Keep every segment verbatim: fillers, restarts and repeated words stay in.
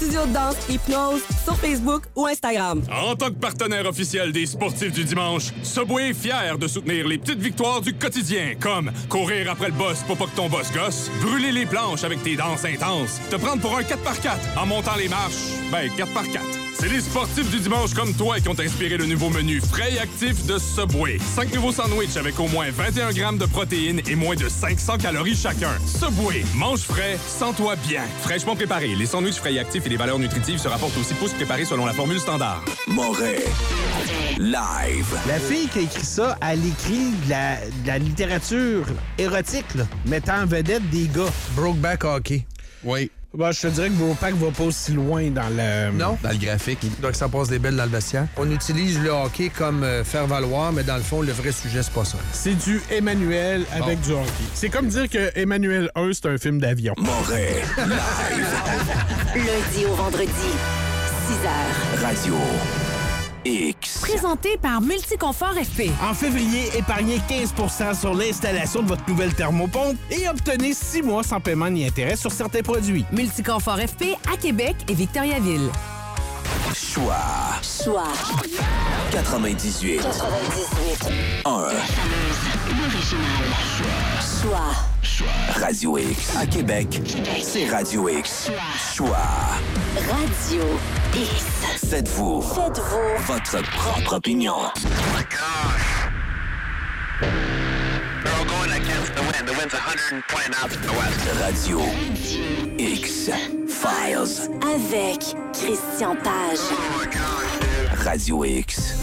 studio de danse Hypnose sur Facebook ou Instagram. En tant que partenaire officiel des sportifs du dimanche, Subway est fier de soutenir les petites victoires du quotidien, comme courir après le boss pour pas que ton boss gosse, brûler les planches avec tes danses intenses, te prendre pour un quatre par quatre en montant les marches, ben quatre par quatre. C'est les sportifs du dimanche comme toi qui ont inspiré le nouveau menu frais et actif de Subway. Cinq nouveaux sandwichs avec au moins vingt et un grammes de protéines et moins de cinq cents calories chacun. Subway, mange frais, sens-toi bien. Fraîchement préparé, les sandwichs frais et actifs et les valeurs nutritives se rapportent aux six pouces préparés selon la formule standard. Moret, live. La fille qui a écrit ça, elle écrit de la, de la littérature érotique, là, mettant en vedette des gars. Brokeback Hockey. Oui. Bon, je te dirais que Brokeback va pas aussi loin dans le... Non. Dans le graphique. Donc, ça passe des belles dans le vestiaire. On utilise le hockey comme euh, faire valoir, mais dans le fond, le vrai sujet, c'est pas ça. C'est du Emmanuel avec bon. du hockey. C'est comme dire que Emmanuel un, c'est un film d'avion. Moret, live. Lundi au vendredi, six heures. Radio X. Présenté par Multiconfort F P. En février, épargnez quinze pour cent sur l'installation de votre nouvelle thermopompe et obtenez six mois sans paiement ni intérêt sur certains produits. Multiconfort F P à Québec et Victoriaville. Choix. Choix. quatre-vingt-dix-huit. quatre-vingt-dix-huit. un. L'original. Choix. Choix. Radio X. À Québec, c'est Radio X. Choix. Radio X. Faites-vous. Faites-vous. Votre propre opinion. Oh my gosh. They're all going against the wind. The wind's one hundred twenty knots to the west. Radio X Files. Avec Christian Page. Oh my gosh, dude. Radio X.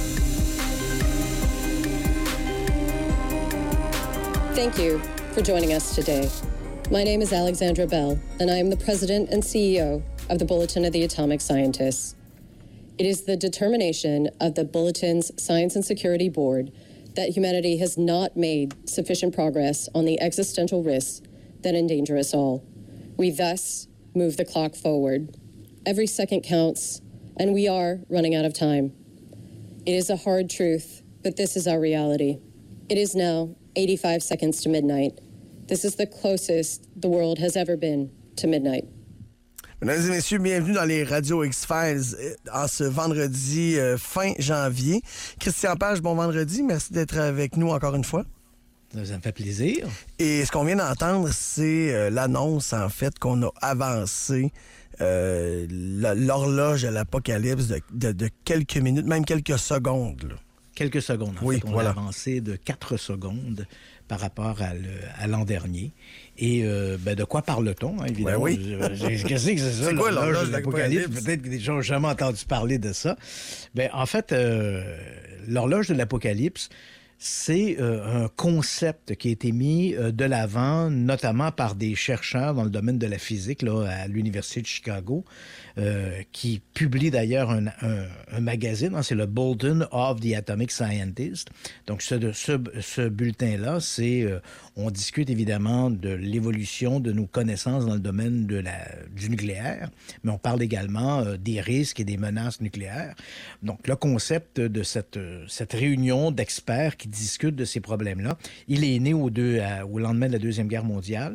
Thank you for joining us today. My name is Alexandra Bell, and I am the president and C E O of the Bulletin of the Atomic Scientists. It is the determination of the Bulletin's Science and Security Board that humanity has not made sufficient progress on the existential risks that endanger us all. We thus move the clock forward. Every second counts, and we are running out of time. It is a hard truth, but this is our reality. It is now eighty-five seconds to midnight. This is the closest the world has ever been to midnight. Mesdames et messieurs, bienvenue dans les Radio X-Files en ce vendredi euh, fin janvier. Christian Page, bon vendredi. Merci d'être avec nous encore une fois. Ça me fait plaisir. Et ce qu'on vient d'entendre, c'est euh, l'annonce, en fait, qu'on a avancé euh, l'horloge à l'apocalypse de, de, de quelques minutes, même quelques secondes. Là. Quelques secondes. En oui, fait, on voilà. a avancé de quatre secondes par rapport à, le, à l'an dernier. Et euh, ben, de quoi parle-t-on, hein, évidemment? Ben oui. Qu'est-ce que c'est ça? C'est quoi l'horloge de l'apocalypse? l'apocalypse? Peut-être que des gens n'ont jamais entendu parler de ça. Ben, en fait, euh, l'horloge de l'apocalypse, c'est euh, un concept qui a été mis euh, de l'avant, notamment par des chercheurs dans le domaine de la physique là, à l'Université de Chicago, euh, qui publie d'ailleurs un, un, un magazine, hein, c'est le Bulletin of the Atomic Scientists. Donc, ce, ce, ce bulletin-là, c'est, euh, on discute évidemment de l'évolution de nos connaissances dans le domaine de la, du nucléaire, mais on parle également euh, des risques et des menaces nucléaires. Donc, le concept de cette, cette réunion d'experts qui discute de ces problèmes-là. Il est né au, deux, à, au lendemain de la Deuxième Guerre mondiale.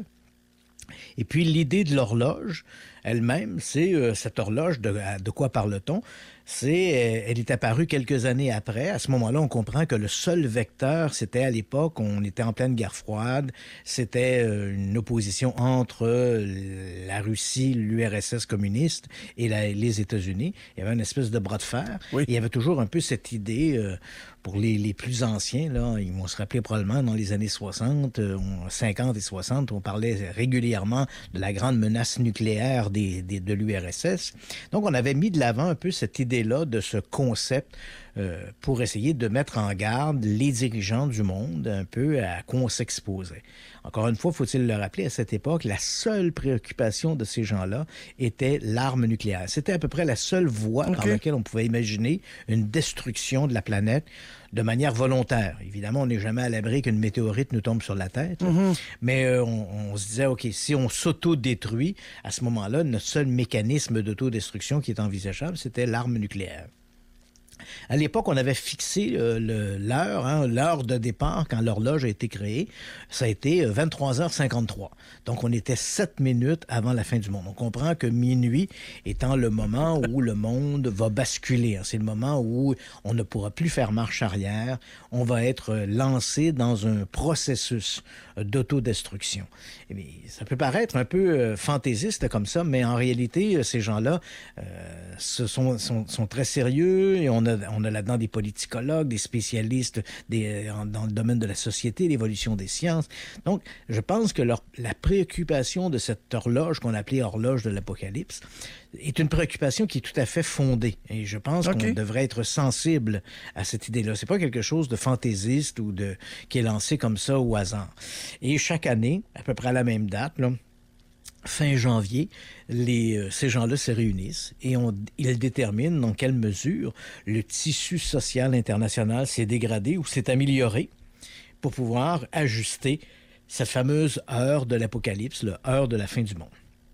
Et puis, l'idée de l'horloge elle-même, c'est euh, cette horloge, de, de quoi parle-t-on? C'est, euh, elle est apparue quelques années après. À ce moment-là, on comprend que le seul vecteur, c'était à l'époque, on était en pleine guerre froide, c'était euh, une opposition entre euh, la Russie, l'U R S S communiste et la, les États-Unis. Il y avait une espèce de bras de fer. Oui. Il y avait toujours un peu cette idée, euh, pour les, les plus anciens, là, ils vont se rappeler probablement dans les années soixante, euh, cinquante et soixante, on parlait régulièrement de la grande menace nucléaire des, des, de l'U R S S. Donc, on avait mis de l'avant un peu cette idée-là de ce concept euh, pour essayer de mettre en garde les dirigeants du monde un peu à quoi on s'exposait. Encore une fois, faut-il le rappeler, à cette époque, la seule préoccupation de ces gens-là était l'arme nucléaire. C'était à peu près la seule voie okay. par laquelle on pouvait imaginer une destruction de la planète de manière volontaire. Évidemment, on n'est jamais à l'abri qu'une météorite nous tombe sur la tête, mm-hmm. mais euh, on, on se disait, OK, si on s'auto-détruit, à ce moment-là, notre seul mécanisme d'autodestruction qui est envisageable, c'était l'arme nucléaire. À l'époque, on avait fixé euh, le, l'heure, hein, l'heure de départ quand l'horloge a été créée. Ça a été vingt-trois heures cinquante-trois. Donc, on était sept minutes avant la fin du monde. On comprend que minuit étant le moment où le monde va basculer. Hein. C'est le moment où on ne pourra plus faire marche arrière. On va être lancé dans un processus d'autodestruction. Eh bien, ça peut paraître un peu euh, fantaisiste comme ça, mais en réalité, ces gens-là euh, ce sont, sont, sont très sérieux et on a, on a là-dedans des politicologues, des spécialistes des, en, dans le domaine de la société, l'évolution des sciences. Donc, je pense que leur, la préoccupation de cette horloge qu'on appelait horloge de l'Apocalypse est une préoccupation qui est tout à fait fondée. Et je pense okay. qu'on devrait être sensible à cette idée-là. C'est pas quelque chose de fantaisiste ou de qui est lancé comme ça au hasard. Et chaque année, à peu près à la même date, là, fin janvier, les, euh, ces gens-là se réunissent et on, ils déterminent dans quelle mesure le tissu social international s'est dégradé ou s'est amélioré pour pouvoir ajuster cette fameuse heure de l'Apocalypse, l'heure de la fin du monde.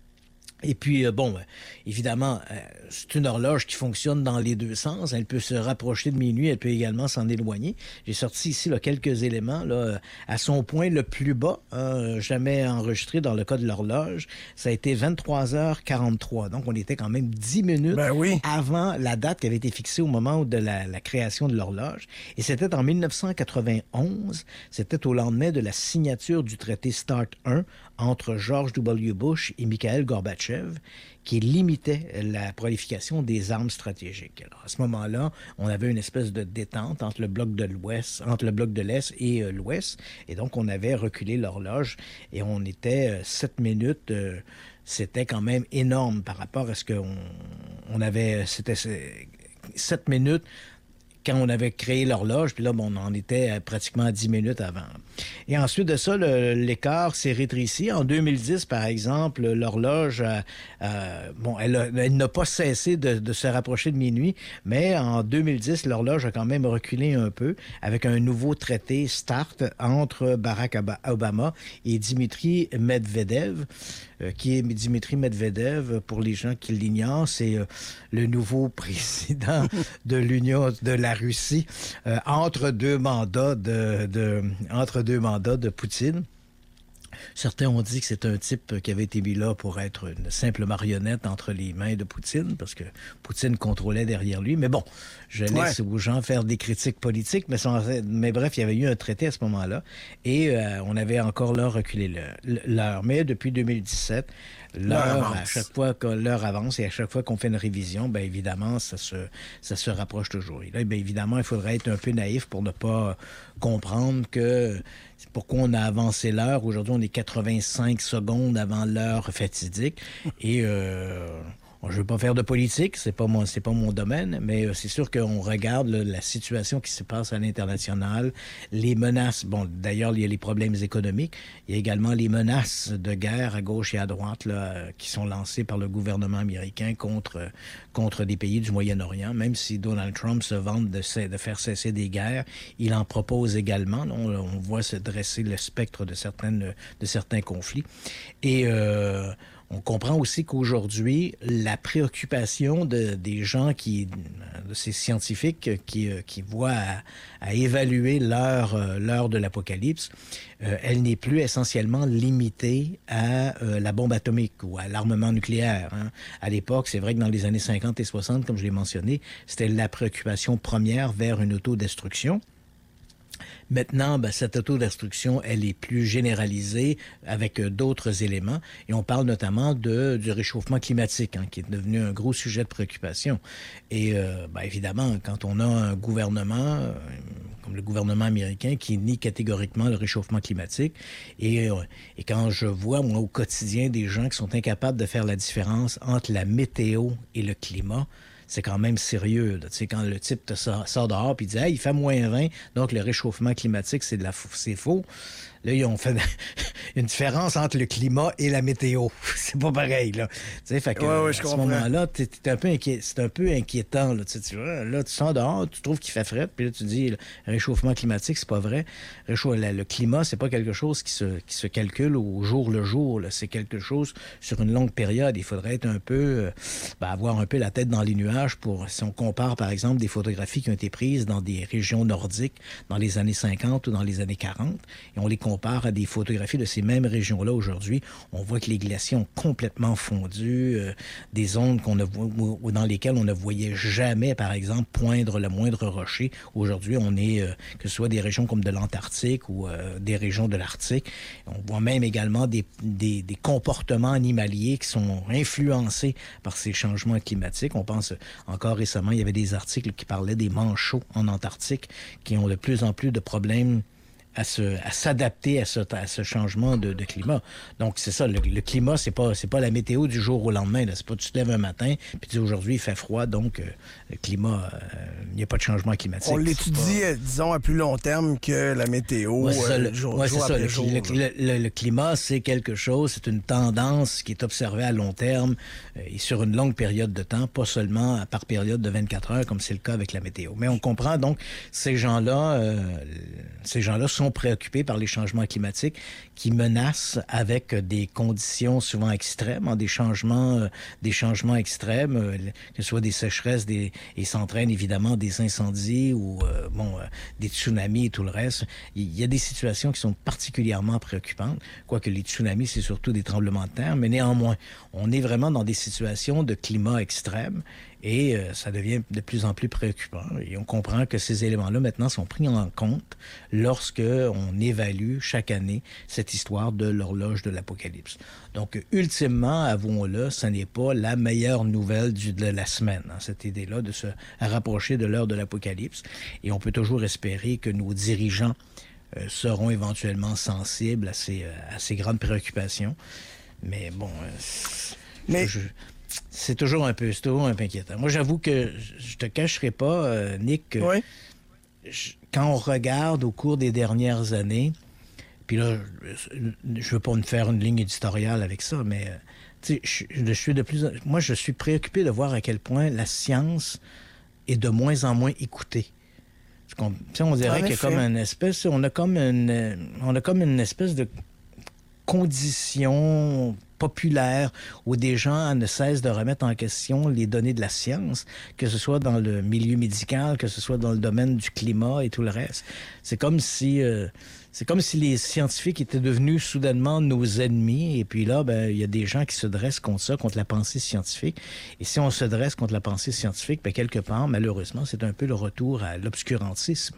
Et puis, euh, bon, évidemment, euh, c'est une horloge qui fonctionne dans les deux sens. Elle peut se rapprocher de minuit, elle peut également s'en éloigner. J'ai sorti ici là, quelques éléments. Là, à son point le plus bas, hein, jamais enregistré dans le cas de l'horloge, ça a été vingt-trois heures quarante-trois. Donc, on était quand même dix minutes ben oui. avant la date qui avait été fixée au moment de la, la création de l'horloge. Et c'était en dix-neuf cent quatre-vingt-onze. C'était au lendemain de la signature du traité START un entre George W. Bush et Mikhail Gorbatchev, qui limitait la prolifération des armes stratégiques. Alors, à ce moment-là, on avait une espèce de détente entre le bloc de l'Ouest, entre le bloc de l'Est et euh, l'Ouest, et donc on avait reculé l'horloge et on était euh, sept minutes. Euh, c'était quand même énorme par rapport à ce qu'on on avait. C'était sept minutes. Quand on avait créé l'horloge, puis là, bon, on en était pratiquement à dix minutes avant. Et ensuite de ça, le, l'écart s'est rétréci. En deux mille dix, par exemple, l'horloge, a, a, bon, elle, a, elle n'a pas cessé de, de se rapprocher de minuit, mais en deux mille dix, l'horloge a quand même reculé un peu avec un nouveau traité START entre Barack Obama et Dimitri Medvedev, euh, qui est Dimitri Medvedev, pour les gens qui l'ignorent, c'est euh, le nouveau président de l'Union de la Russie, euh, entre deux mandats de, de entre deux mandats de Poutine. Certains ont dit que c'est un type qui avait été mis là pour être une simple marionnette entre les mains de Poutine, parce que Poutine contrôlait derrière lui. Mais bon, je laisse ouais. aux gens faire des critiques politiques, mais, sans, mais bref, il y avait eu un traité à ce moment-là, et euh, on avait encore là reculé le, l'heure. Mais depuis deux mille dix-sept, l'heure, à chaque fois que l'heure avance et à chaque fois qu'on fait une révision, bien évidemment, ça se, ça se rapproche toujours. Et là, bien évidemment, il faudrait être un peu naïf pour ne pas comprendre que pourquoi on a avancé l'heure. Aujourd'hui, on est quatre-vingt-cinq secondes avant l'heure fatidique. Et euh, je ne veux pas faire de politique, c'est pas mon, c'est pas mon domaine, mais c'est sûr qu'on regarde là, la situation qui se passe à l'international, les menaces. Bon, d'ailleurs, il y a les problèmes économiques. Il y a également les menaces de guerre à gauche et à droite là, qui sont lancées par le gouvernement américain contre, contre des pays du Moyen-Orient. Même si Donald Trump se vante de, de faire cesser des guerres, il en propose également. On, on voit se dresser le spectre de, certaines, de certains conflits. Et euh, on comprend aussi qu'aujourd'hui, la préoccupation de, des gens, qui, de ces scientifiques qui, qui voient à, à évaluer l'heure, l'heure de l'apocalypse, euh, elle n'est plus essentiellement limitée à euh, la bombe atomique ou à l'armement nucléaire. Hein. À l'époque, c'est vrai que dans les années cinquante et soixante, comme je l'ai mentionné, c'était la préoccupation première vers une autodestruction. Maintenant, ben, cette autodestruction, elle est plus généralisée avec euh, d'autres éléments. Et on parle notamment de, du réchauffement climatique, hein, qui est devenu un gros sujet de préoccupation. Et euh, ben, évidemment, quand on a un gouvernement, euh, comme le gouvernement américain, qui nie catégoriquement le réchauffement climatique, et, euh, et quand je vois, moi, au quotidien, des gens qui sont incapables de faire la différence entre la météo et le climat, c'est quand même sérieux. Tu sais, quand le type te sort, sort dehors et dit hey, « il fait moins vingt, donc le réchauffement climatique, c'est, de la, c'est faux », là, ils ont fait une différence entre le climat et la météo. C'est pas pareil, là. Tu sais, fait que, ouais, ouais, je à ce comprends. moment-là, t'es, t'es un peu inquiet, c'est un peu inquiétant, là. Tu sais, tu vois, là, tu sens dehors, tu trouves qu'il fait frais, puis là, tu dis, le réchauffement climatique, c'est pas vrai. Réchau- le, le climat, c'est pas quelque chose qui se, qui se calcule au jour le jour, là. C'est quelque chose sur une longue période. Il faudrait être un peu, euh, ben, avoir un peu la tête dans les nuages pour, si on compare, par exemple, des photographies qui ont été prises dans des régions nordiques dans les années cinquante ou dans les années quarante, et on les compare à des photographies de ces mêmes régions-là aujourd'hui, on voit que les glaciers ont complètement fondu, euh, des zones qu'on ne vo- ou dans lesquelles on ne voyait jamais, par exemple, poindre le moindre rocher. Aujourd'hui, on est, euh, que ce soit des régions comme de l'Antarctique ou euh, des régions de l'Arctique, on voit même également des, des, des comportements animaliers qui sont influencés par ces changements climatiques. On pense, encore récemment, il y avait des articles qui parlaient des manchots en Antarctique qui ont de plus en plus de problèmes à, se, à s'adapter à ce, à ce changement de, de climat. Donc, c'est ça, le, le climat, c'est pas, c'est pas la météo du jour au lendemain. Là. C'est pas tu te lèves un matin, puis tu dis aujourd'hui, il fait froid, donc euh, le climat, il euh, n'y a pas de changement climatique. On l'étudie, pas... disons, à plus long terme que la météo, ouais, c'est ça, le, jour, ouais, jour c'est ça, après le, jour. Le, le, le, le climat, c'est quelque chose, c'est une tendance qui est observée à long terme euh, et sur une longue période de temps, pas seulement par période de vingt-quatre heures, comme c'est le cas avec la météo. Mais on comprend donc, ces gens-là, euh, ces gens-là sont préoccupés par les changements climatiques qui menacent avec des conditions souvent extrêmes, hein, des changements, euh, des changements extrêmes, euh, que ce soit des sécheresses, des, et s'entraînent évidemment des incendies ou euh, bon, euh, des tsunamis et tout le reste. Il y a des situations qui sont particulièrement préoccupantes, quoique les tsunamis, c'est surtout des tremblements de terre, mais néanmoins, on est vraiment dans des situations de climat extrême. Et euh, ça devient de plus en plus préoccupant. Et on comprend que ces éléments-là, maintenant, sont pris en compte lorsque on évalue chaque année cette histoire de l'horloge de l'Apocalypse. Donc, ultimement, avouons-le, ce n'est pas la meilleure nouvelle du, de la semaine, hein, cette idée-là de se rapprocher de l'heure de l'Apocalypse. Et on peut toujours espérer que nos dirigeants euh, seront éventuellement sensibles à ces, à ces grandes préoccupations. Mais bon... Euh, Mais... Je, C'est toujours un peu, c'est toujours un peu inquiétant. Moi, j'avoue que je te cacherai pas, euh, Nick, que oui. je, quand on regarde au cours des dernières années, puis là, je veux pas me faire une ligne éditoriale avec ça, mais euh, tu sais, je, je suis de plus, en, moi, je suis préoccupé de voir à quel point la science est de moins en moins écoutée. On, on dirait qu'il y a comme une espèce, on a comme une, on a comme une espèce de condition populaire où des gens ne cessent de remettre en question les données de la science, que ce soit dans le milieu médical, que ce soit dans le domaine du climat et tout le reste. C'est comme si, euh, c'est comme si les scientifiques étaient devenus soudainement nos ennemis. Et puis là, ben, il y a des gens qui se dressent contre ça, contre la pensée scientifique. Et si on se dresse contre la pensée scientifique, ben, quelque part, malheureusement, c'est un peu le retour à l'obscurantisme.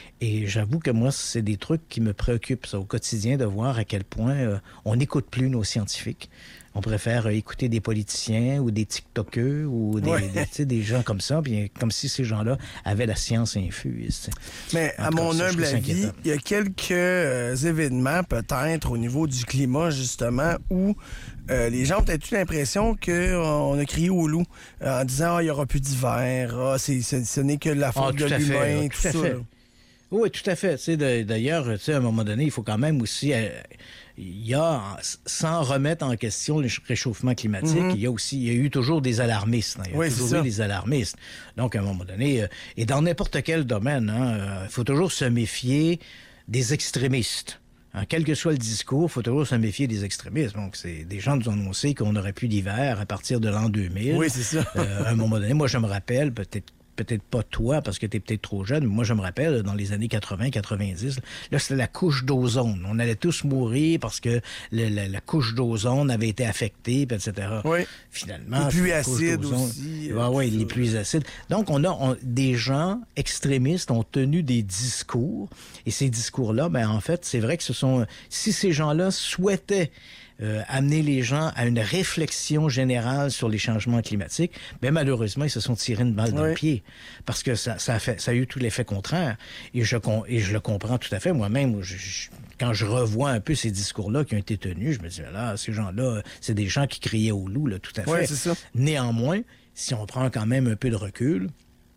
Et j'avoue que moi, c'est des trucs qui me préoccupent ça, au quotidien, de voir à quel point euh, on n'écoute plus nos scientifiques. On préfère euh, écouter des politiciens ou des TikTokers ou des, ouais. des, des gens comme ça, puis, comme si ces gens-là avaient la science infuse. Mais à mon ça, humble avis, il y a quelques euh, événements, peut-être, au niveau du climat, justement, où euh, les gens ont peut-être eu l'impression qu'on a crié au loup euh, en disant ah, « il n'y aura plus d'hiver, ah, c'est, c'est, ce n'est que la faute ah, de l'humain, fait, tout, tout ça. » Oui, tout à fait. Tu sais, d'ailleurs, tu sais, à un moment donné, il faut quand même aussi... Euh, il y a, sans remettre en question le réchauffement climatique, mm-hmm. il y a aussi, il y a eu toujours des alarmistes. Hein, il y a oui, toujours eu des alarmistes. Donc, à un moment donné, euh, et dans n'importe quel domaine, il hein, euh, faut toujours se méfier des extrémistes. Hein, quel que soit le discours, il faut toujours se méfier des extrémistes. Donc, c'est des gens nous ont annoncé qu'on n'aurait plus d'hiver à partir de l'an deux mille. Oui, c'est ça. euh, à un moment donné, moi, je me rappelle, peut-être peut-être pas toi, parce que tu es peut-être trop jeune, mais moi, je me rappelle, dans les années quatre-vingts quatre-vingt-dix, là, c'était la couche d'ozone. On allait tous mourir parce que le, la, la couche d'ozone avait été affectée, et cetera. Oui. Finalement, les pluies acides aussi. Ah, oui, les pluies acides. Donc, on a on, des gens extrémistes ont tenu des discours, et ces discours-là, ben en fait, c'est vrai que ce sont... Si ces gens-là souhaitaient Euh, amener les gens à une réflexion générale sur les changements climatiques, bien malheureusement, ils se sont tirés une balle dans oui. le pied parce que ça, ça, a fait, ça a eu tout l'effet contraire. Et je, et je le comprends tout à fait. Moi-même, je, je, quand je revois un peu ces discours-là qui ont été tenus, je me dis, là, ces gens-là, c'est des gens qui criaient au loup, là, tout à fait. Oui, c'est ça. Néanmoins, si on prend quand même un peu de recul,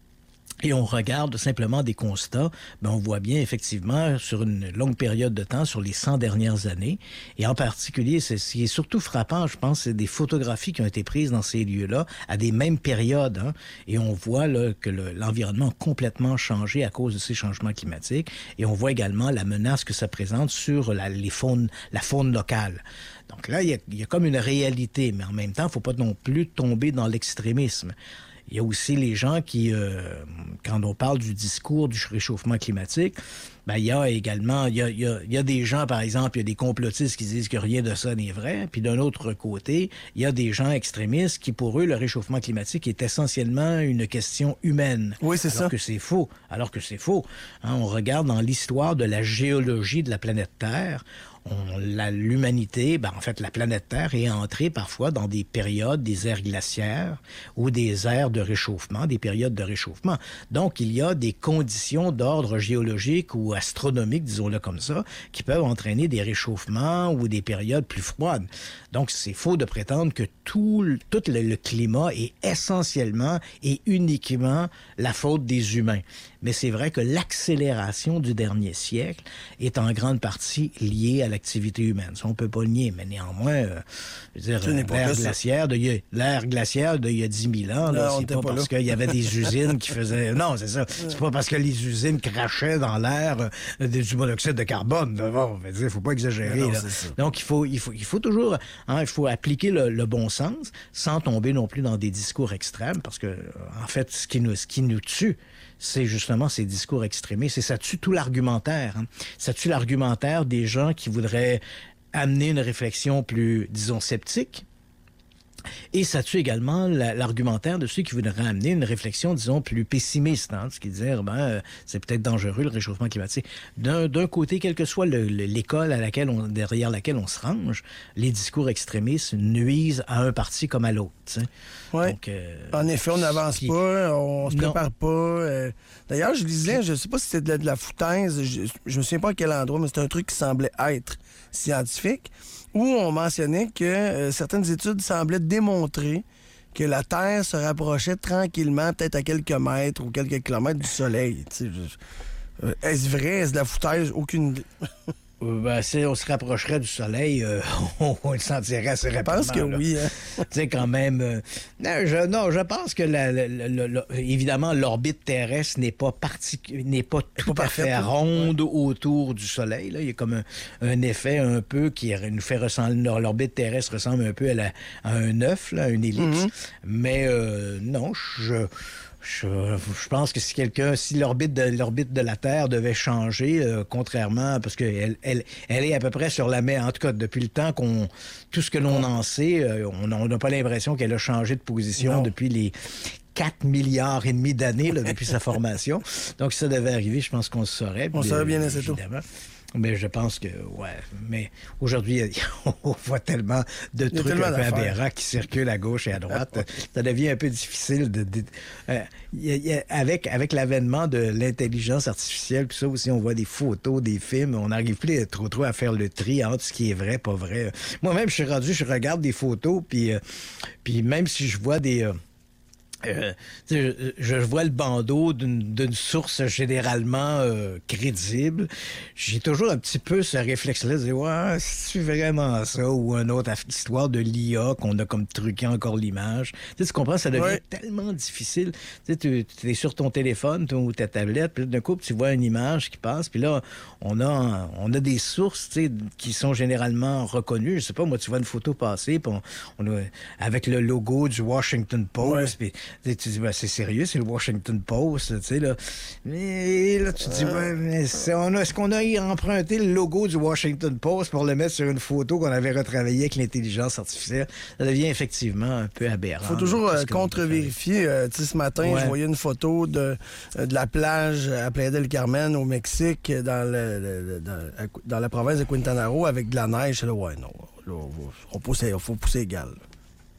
et on regarde simplement des constats, ben on voit bien effectivement sur une longue période de temps, sur les cent dernières années, et en particulier, c'est, ce qui est surtout frappant, je pense, c'est des photographies qui ont été prises dans ces lieux-là à des mêmes périodes, hein, et on voit là, que le, l'environnement a complètement changé à cause de ces changements climatiques, et on voit également la menace que ça présente sur la, les faunes, la faune locale. Donc là, il y a, il y a comme une réalité, mais en même temps, il ne faut pas non plus tomber dans l'extrémisme. Il y a aussi les gens qui, euh, quand on parle du discours du réchauffement climatique, ben, il y a également, il y a, il y a, il y a des gens, par exemple, il y a des complotistes qui disent que rien de ça n'est vrai. Puis d'un autre côté, il y a des gens extrémistes qui, pour eux, le réchauffement climatique est essentiellement une question humaine. Oui, c'est alors ça. Que c'est faux. Alors que c'est faux. Hein, on regarde dans l'histoire de la géologie de la planète Terre. On, la, l'humanité, ben, en fait, la planète Terre est entrée parfois dans des périodes, des ères glaciaires ou des ères de réchauffement, des périodes de réchauffement. Donc, il y a des conditions d'ordre géologique ou astronomique, disons-le comme ça, qui peuvent entraîner des réchauffements ou des périodes plus froides. Donc, c'est faux de prétendre que tout, tout le, le climat est essentiellement et uniquement la faute des humains. Mais c'est vrai que l'accélération du dernier siècle est en grande partie liée à l'activité humaine. Ça, on ne peut pas le nier, mais néanmoins, euh, je veux dire, euh, l'ère glaciaire, de, l'ère glaciaire d'il y a dix mille ans, là, non, c'est pas, pas parce qu'il y avait des usines qui faisaient... Non, c'est ça. C'est pas parce que les usines crachaient dans l'air euh, du monoxyde de carbone. Bon, il ne faut pas exagérer. Non, là. Donc, il faut, il faut, il faut toujours... Hein, il faut appliquer le, le bon sens sans tomber non plus dans des discours extrêmes, parce que, en fait, ce qui nous, ce qui nous tue, c'est justement ces discours extrémistes. Et ça tue tout l'argumentaire. Hein. Ça tue l'argumentaire des gens qui voudraient amener une réflexion plus, disons, sceptique. Et ça tue également la, l'argumentaire de ceux qui voudraient amener une réflexion, disons, plus pessimiste, hein, ce qui dit, ben, euh, c'est peut-être dangereux, le réchauffement climatique. D'un, d'un côté, quelle que soit le, le, l'école à laquelle on, derrière laquelle on se range, les discours extrémistes nuisent à un parti comme à l'autre. Oui. Euh, en effet, on n'avance qui... pas, on se prépare non. pas. Euh... D'ailleurs, je lisais, je ne sais pas si c'était de la, de la foutaise, je ne me souviens pas à quel endroit, mais c'est un truc qui semblait être scientifique, où on mentionnait que euh, certaines études semblaient démontrer que la Terre se rapprochait tranquillement, peut-être à quelques mètres ou quelques kilomètres du Soleil. Je... Euh, est-ce vrai? Est-ce de la foutaise? Aucune idée. Ben, si on se rapprocherait du Soleil, euh, on, on le sentirait assez rapidement. Je pense que là. oui. Hein? Tu sais, quand même... Euh, non, je, non, je pense que, la, la, la, la, évidemment, l'orbite terrestre n'est pas, particu- n'est pas tout pas à fait ronde ouais. autour du Soleil. Là. Il y a comme un, un effet un peu qui nous fait ressembler... L'orbite terrestre ressemble un peu à, la, à un œuf, là, une ellipse. Mm-hmm. Mais euh, non, je... Je, je pense que si quelqu'un, si l'orbite de, l'orbite de la Terre devait changer, euh, contrairement, parce qu'elle elle, elle est à peu près sur la mer, en tout cas, depuis le temps qu'on, tout ce que l'on en sait, euh, on n'a pas l'impression qu'elle a changé de position non. depuis les quatre milliards et demi d'années, là, depuis sa formation. Donc, si ça devait arriver, je pense qu'on le saurait. On saurait bien assez tôt. Mais je pense que, ouais. Mais aujourd'hui, on voit tellement de trucs tellement un peu aberrants qui circulent à gauche et à droite. Ça devient un peu difficile de... de euh, y a, y a, avec, avec l'avènement de l'intelligence artificielle, puis ça aussi, on voit des photos, des films, on n'arrive plus trop trop à faire le tri entre ce qui est vrai, pas vrai. Moi-même, je suis rendu, je regarde des photos, puis, euh, puis même si je vois des... Euh, Euh, je, je vois le bandeau d'une, d'une source généralement euh, crédible. J'ai toujours un petit peu ce réflexe-là de dire « Ouais, c'est vraiment ça? » ou une autre histoire de l'I A qu'on a comme truqué encore l'image. Tu sais, tu comprends? Ça devient ouais. tellement difficile. Tu sais, tu es sur ton téléphone ou ta tablette, puis d'un coup, tu vois une image qui passe, puis là, on a, on a des sources tu sais, qui sont généralement reconnues. Je sais pas, moi, tu vois une photo passer, puis on, on a, avec le logo du Washington Post, puis tu dis, ben, c'est sérieux, c'est le Washington Post, tu sais, là. Mais là, tu te dis, ben, mais c'est, on a, est-ce qu'on a emprunté le logo du Washington Post pour le mettre sur une photo qu'on avait retravaillée avec l'intelligence artificielle? Ça devient effectivement un peu aberrant. Il faut toujours euh, contre-vérifier. Euh, tu sais, ce matin, ouais. je voyais une photo de, de la plage à Playa del Carmen, au Mexique, dans, le, le, dans, dans la province de Quintana Roo, avec de la neige. Là, ouais, non, là, on faut pousser, faut pousser égal.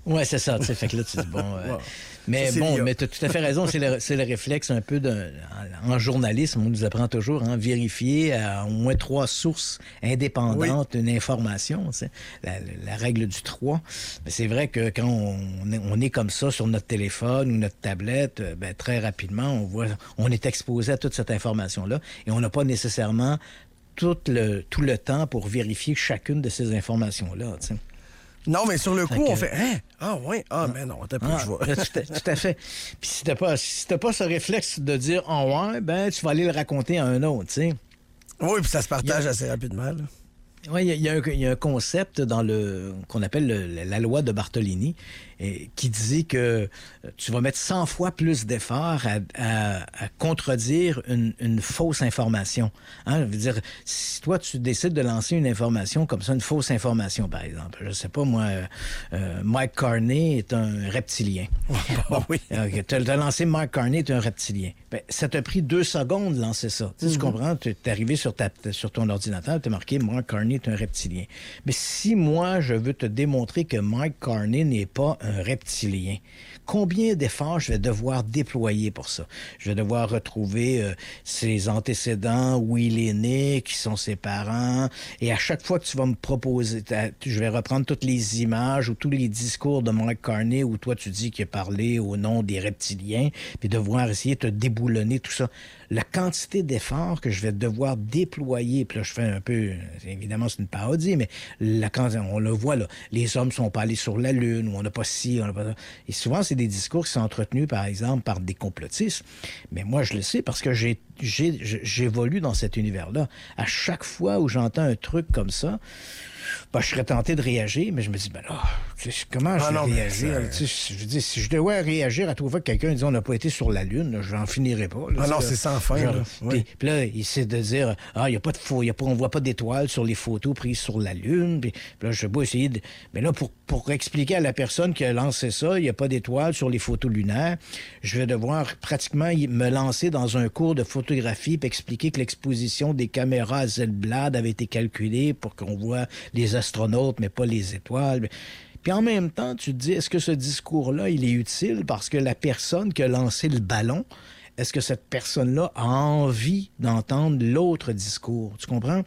Oui, c'est ça. Fait que là, tu dis, bon... Euh, wow. Mais ça, bon, mais tu as tout à fait raison. C'est le, c'est le réflexe un peu d'un... En, en journalisme, on nous apprend toujours, hein, vérifier à au moins trois sources indépendantes oui. une information. La, la règle du trois. Mais c'est vrai que quand on est, on est comme ça sur notre téléphone ou notre tablette, ben, très rapidement, on voit, on est exposé à toute cette information-là et on n'a pas nécessairement tout le, tout le temps pour vérifier chacune de ces informations-là, tu sais. Non, mais sur le coup, que... on fait hein? Ah, ouais, ah, mais non, t'as pas ah, je vois. tout, à, tout à fait. Puis si t'as pas, si t'as pas ce réflexe de dire ah ouais, ben tu vas aller le raconter à un autre, tu sais. Oui, puis ça se partage a... assez rapidement, là. Oui, il y, y, y a un concept dans le qu'on appelle le, la loi de Bartolini et, qui dit que tu vas mettre cent fois plus d'efforts à, à, à contredire une, une fausse information. Hein? Je veux dire, si toi, tu décides de lancer une information comme ça, une fausse information, par exemple, je sais pas, moi, euh, Mike Carney est un reptilien. Bon, oui. Okay, tu as lancé Mike Carney est un reptilien. Ben, ça t'a pris deux secondes de lancer ça. Tu, sais, mm-hmm. tu comprends? Tu es arrivé sur, ta, sur ton ordinateur, tu as marqué Mike Carney est un reptilien. Mais si moi, je veux te démontrer que Mike Carney n'est pas un reptilien, combien d'efforts je vais devoir déployer pour ça? Je vais devoir retrouver euh, ses antécédents, où il est né, qui sont ses parents, et à chaque fois que tu vas me proposer, je vais reprendre toutes les images ou tous les discours de Mike Carney où toi tu dis qu'il a parlé au nom des reptiliens, puis devoir essayer de te déboulonner tout ça. La quantité d'efforts que je vais devoir déployer, puis là, je fais un peu... Évidemment, c'est une parodie, mais la, on le voit, là, les hommes sont pas allés sur la Lune, ou on n'a pas ci, on n'a pas ça. Et souvent, c'est des discours qui sont entretenus, par exemple, par des complotistes. Mais moi, je le sais parce que j'ai, j'ai, j'évolue dans cet univers-là. À chaque fois où j'entends un truc comme ça, ben, je serais tenté de réagir, mais je me dis, ben là, comment je vais ah réagir? Ça... Je veux dire, si je devais réagir à tout fois que quelqu'un dit on n'a pas été sur la Lune, là, je n'en finirais pas. Là, ah non, c'est sans fin. Genre, là. Oui. Puis, puis là, il essaie de dire, ah, il n'y a pas de faux, y a pas, on ne voit pas d'étoiles sur les photos prises sur la Lune. Puis, puis là, je vais pas essayer de... Mais là, pour, pour expliquer à la personne qui a lancé ça, il n'y a pas d'étoiles sur les photos lunaires, je vais devoir pratiquement me lancer dans un cours de photographie puis expliquer que l'exposition des caméras à Zellblad avait été calculée pour qu'on voit les astronautes, mais pas les étoiles. Puis en même temps, tu te dis, est-ce que ce discours-là, il est utile parce que la personne qui a lancé le ballon, est-ce que cette personne-là a envie d'entendre l'autre discours? Tu comprends?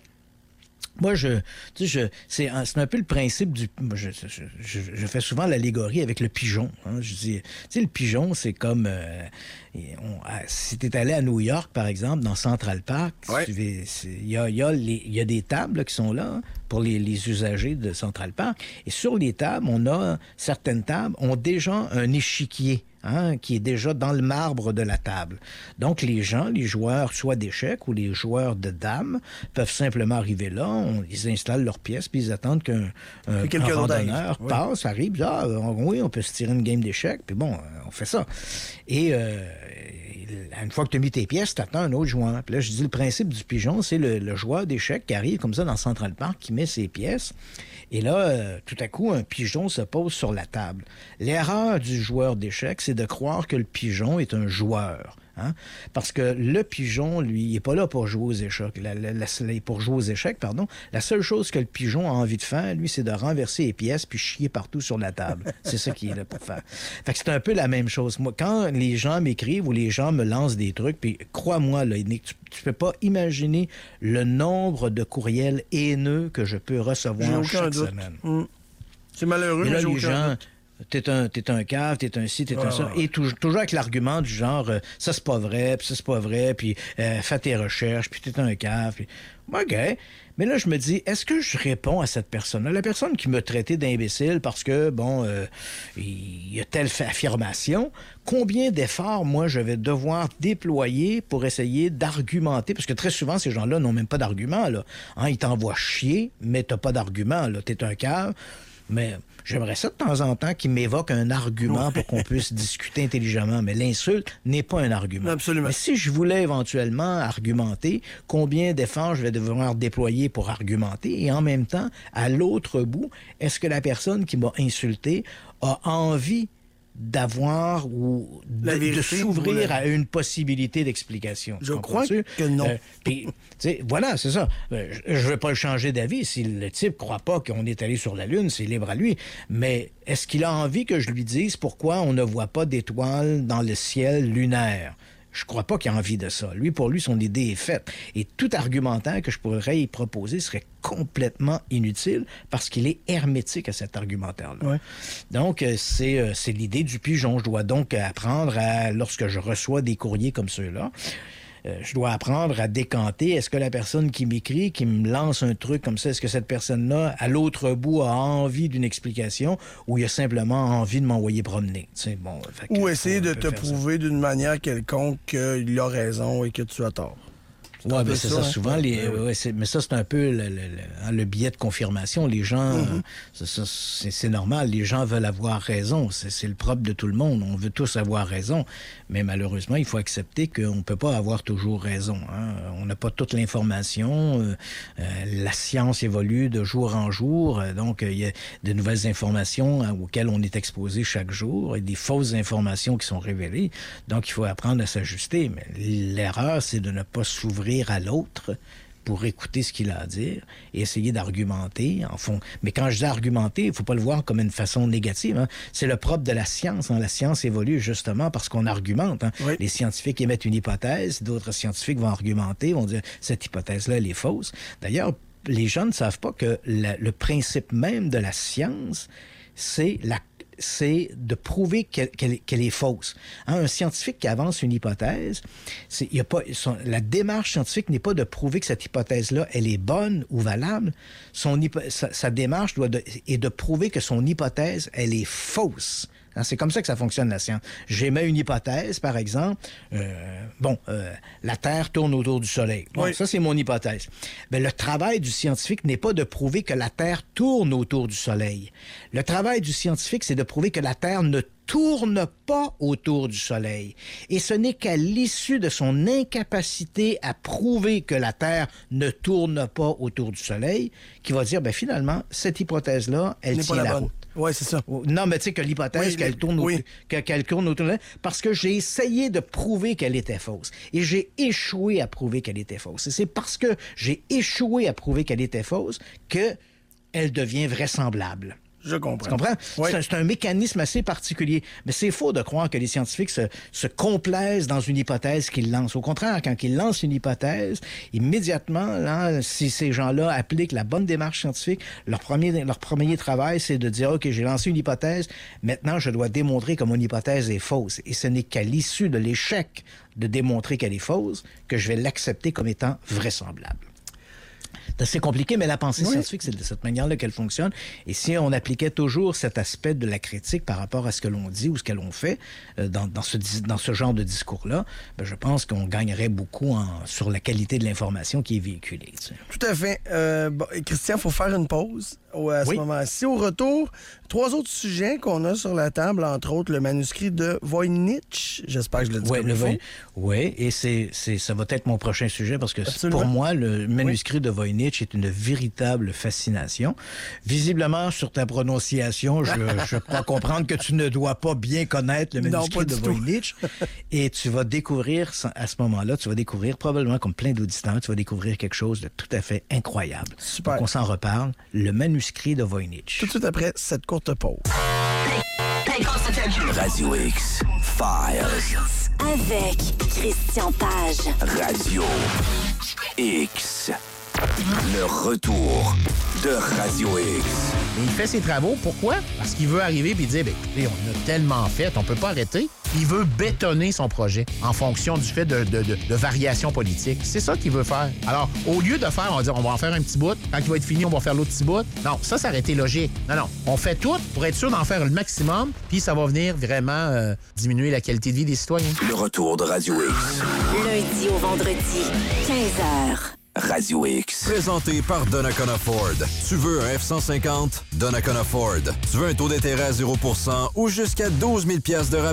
Moi, je, tu sais, je, c'est, un, c'est un peu le principe du... Je, je, je, je fais souvent l'allégorie avec le pigeon. Hein, je dis, tu sais, le pigeon, c'est comme... Euh, on, si tu es allé à New York, par exemple, dans Central Park, il ouais. y, a, y, a y a des tables là, qui sont là hein, pour les, les usagers de Central Park. Et sur les tables, on a... Certaines tables ont déjà un échiquier. Hein, qui est déjà dans le marbre de la table. Donc, les gens, les joueurs, soit d'échecs ou les joueurs de dames, peuvent simplement arriver là, on, ils installent leur pièce, puis ils attendent qu'un un, un randonneur oui. passe, arrive, disent, ah, oui, on peut se tirer une game d'échecs, puis bon, on fait ça. Et euh, une fois que tu as mis tes pièces, tu attends un autre joueur. Puis là, je dis, le principe du pigeon, c'est le, le joueur d'échecs qui arrive comme ça dans Central Park, qui met ses pièces. Et là, euh, tout à coup, un pigeon se pose sur la table. L'erreur du joueur d'échecs, c'est de croire que le pigeon est un joueur. Hein? Parce que le pigeon, lui, il n'est pas là pour jouer aux échecs. La, la, la, pour jouer aux échecs, pardon. La seule chose que le pigeon a envie de faire, lui, c'est de renverser les pièces puis chier partout sur la table. C'est ça qu'il est là pour faire. Fait que c'est un peu la même chose. Moi, quand les gens m'écrivent ou les gens me lancent des trucs, puis crois-moi, là, Nick, tu, tu peux pas imaginer le nombre de courriels haineux que je peux recevoir chaque doute. semaine. Mmh. C'est malheureux, mais là, mais les gens... Doute. T'es un, t'es un cave, t'es un ci, t'es ah, un ça. Et toujours, toujours avec l'argument du genre, euh, ça c'est pas vrai, puis ça c'est pas vrai, puis euh, fais tes recherches, puis t'es un cave, puis... OK. Mais là, je me dis, est-ce que je réponds à cette personne-là? La personne qui m'a traité d'imbécile parce que, bon, euh, il y a telle affirmation, combien d'efforts, moi, je vais devoir déployer pour essayer d'argumenter? Parce que très souvent, ces gens-là n'ont même pas d'argument, là. Hein, ils t'envoient chier, mais t'as pas d'argument, là. T'es un cave. Mais j'aimerais ça de temps en temps qu'il m'évoque un argument pour qu'on puisse discuter intelligemment. Mais l'insulte n'est pas un argument. Absolument. Mais si je voulais éventuellement argumenter, combien d'efforts je vais devoir déployer pour argumenter? Et en même temps, à l'autre bout, est-ce que la personne qui m'a insulté a envie d'avoir ou de, de s'ouvrir à une possibilité d'explication. Je crois que non. Euh, puis, tu sais, voilà, c'est ça. Euh, je ne vais pas le changer d'avis. Si le type ne croit pas qu'on est allé sur la Lune, c'est libre à lui. Mais est-ce qu'il a envie que je lui dise pourquoi on ne voit pas d'étoiles dans le ciel lunaire? Je crois pas qu'il a envie de ça. Lui, pour lui, son idée est faite. Et tout argumentaire que je pourrais y proposer serait complètement inutile parce qu'il est hermétique à cet argumentaire-là. Ouais. Donc, c'est, euh, c'est l'idée du pigeon. Je dois donc apprendre à, lorsque je reçois des courriers comme ceux-là, Euh, je dois apprendre à décanter. Est-ce que la personne qui m'écrit, qui me lance un truc comme ça, est-ce que cette personne-là, à l'autre bout, a envie d'une explication ou il a simplement envie de m'envoyer promener? Bon, ou essayer de te prouver d'une manière quelconque qu'il a raison et que tu as tort. Oui, mais c'est ça, hein? souvent, les, ouais, c'est, mais ça, c'est un peu le, le, le, le biais de confirmation. Les gens, mm-hmm. c'est, ça, c'est, c'est normal, les gens veulent avoir raison. C'est, c'est le propre de tout le monde. On veut tous avoir raison. Mais malheureusement, il faut accepter qu'on ne peut pas avoir toujours raison. Hein? On n'a pas toute l'information. Euh, euh, la science évolue de jour en jour. Donc, il y a de nouvelles informations hein, auxquelles on est exposé chaque jour et des fausses informations qui sont révélées. Donc, il faut apprendre à s'ajuster. Mais l'erreur, c'est de ne pas s'ouvrir à l'autre pour écouter ce qu'il a à dire et essayer d'argumenter en fond. Mais quand je dis argumenter, il ne faut pas le voir comme une façon négative. Hein. C'est le propre de la science. Hein. La science évolue justement parce qu'on argumente. Hein. Oui. Les scientifiques émettent une hypothèse, d'autres scientifiques vont argumenter, vont dire cette hypothèse-là, elle est fausse. D'ailleurs, les gens ne savent pas que la, le principe même de la science, c'est la c'est de prouver qu'elle, qu'elle, qu'elle est fausse. Hein, un scientifique qui avance une hypothèse, c'est, y a pas, son, la démarche scientifique n'est pas de prouver que cette hypothèse-là, elle est bonne ou valable. Son, sa, sa démarche doit de, est de prouver que son hypothèse, elle est fausse. Hein, c'est comme ça que ça fonctionne, la science. J'émets une hypothèse, par exemple. Euh, bon, euh, la Terre tourne autour du Soleil. Bon, oui. Ça, c'est mon hypothèse. Mais le travail du scientifique n'est pas de prouver que la Terre tourne autour du Soleil. Le travail du scientifique, c'est de prouver que la Terre ne tourne pas autour du Soleil. Et ce n'est qu'à l'issue de son incapacité à prouver que la Terre ne tourne pas autour du Soleil qu'il va dire, ben finalement, cette hypothèse-là, elle tient la, la route. Oui, c'est ça. Non, mais tu sais que l'hypothèse oui, qu'elle, tourne oui. au, qu'elle tourne autour de la parce que j'ai essayé de prouver qu'elle était fausse. Et j'ai échoué à prouver qu'elle était fausse. Et c'est parce que j'ai échoué à prouver qu'elle était fausse qu'elle devient vraisemblable. Je comprends. Tu comprends? Oui. C'est, un, c'est un mécanisme assez particulier. Mais c'est faux de croire que les scientifiques se, se complaisent dans une hypothèse qu'ils lancent. Au contraire, quand ils lancent une hypothèse, immédiatement, là, si ces gens-là appliquent la bonne démarche scientifique, leur premier, leur premier travail, c'est de dire, OK, j'ai lancé une hypothèse, maintenant je dois démontrer que mon hypothèse est fausse. Et ce n'est qu'à l'issue de l'échec de démontrer qu'elle est fausse que je vais l'accepter comme étant vraisemblable. C'est assez compliqué, mais la pensée oui. scientifique, c'est de cette manière-là qu'elle fonctionne. Et si on appliquait toujours cet aspect de la critique par rapport à ce que l'on dit ou ce que l'on fait euh, dans, dans, ce, dans ce genre de discours-là, ben, je pense qu'on gagnerait beaucoup en, sur la qualité de l'information qui est véhiculée. Tu sais. Tout à fait. Euh, bon, Christian, il faut faire une pause à ce oui. moment-ci. Au retour, trois autres sujets qu'on a sur la table, entre autres le manuscrit de Voynich. J'espère que je le dis oui, comme le il faut. Oui, et c'est, c'est, ça va être mon prochain sujet parce que Absolument. Pour moi, le manuscrit oui. de Voynich est une véritable fascination. Visiblement, sur ta prononciation, je, je crois comprendre que tu ne dois pas bien connaître le manuscrit non, de Voynich. Et tu vas découvrir, à ce moment-là, tu vas découvrir, probablement comme plein d'auditeurs, tu vas découvrir quelque chose de tout à fait incroyable. Super. Donc, on s'en reparle. Le manuscrit de Voynich. Tout de suite après cette courte pause. Radio X Files. Avec Christian Page. Radio X. Le retour de Radio X. Il fait ses travaux, pourquoi? Parce qu'il veut arriver et dire, bien, écoutez, on a tellement fait, on peut pas arrêter. Il veut bétonner son projet en fonction du fait de, de, de, de variations politiques. C'est ça qu'il veut faire. Alors, au lieu de faire, on va dire, on va en faire un petit bout. Quand il va être fini, on va faire l'autre petit bout. Non, ça, ça aurait été logique. Non, non. On fait tout pour être sûr d'en faire le maximum, puis ça va venir vraiment euh, diminuer la qualité de vie des citoyens. Le retour de Radio X. Lundi au vendredi, quinze heures. Radio X. Présenté par Donnacona Ford. Tu veux un F cent cinquante? Donnacona Ford. Tu veux un taux d'intérêt à zéro pour cent ou jusqu'à douze mille dollars de rabais?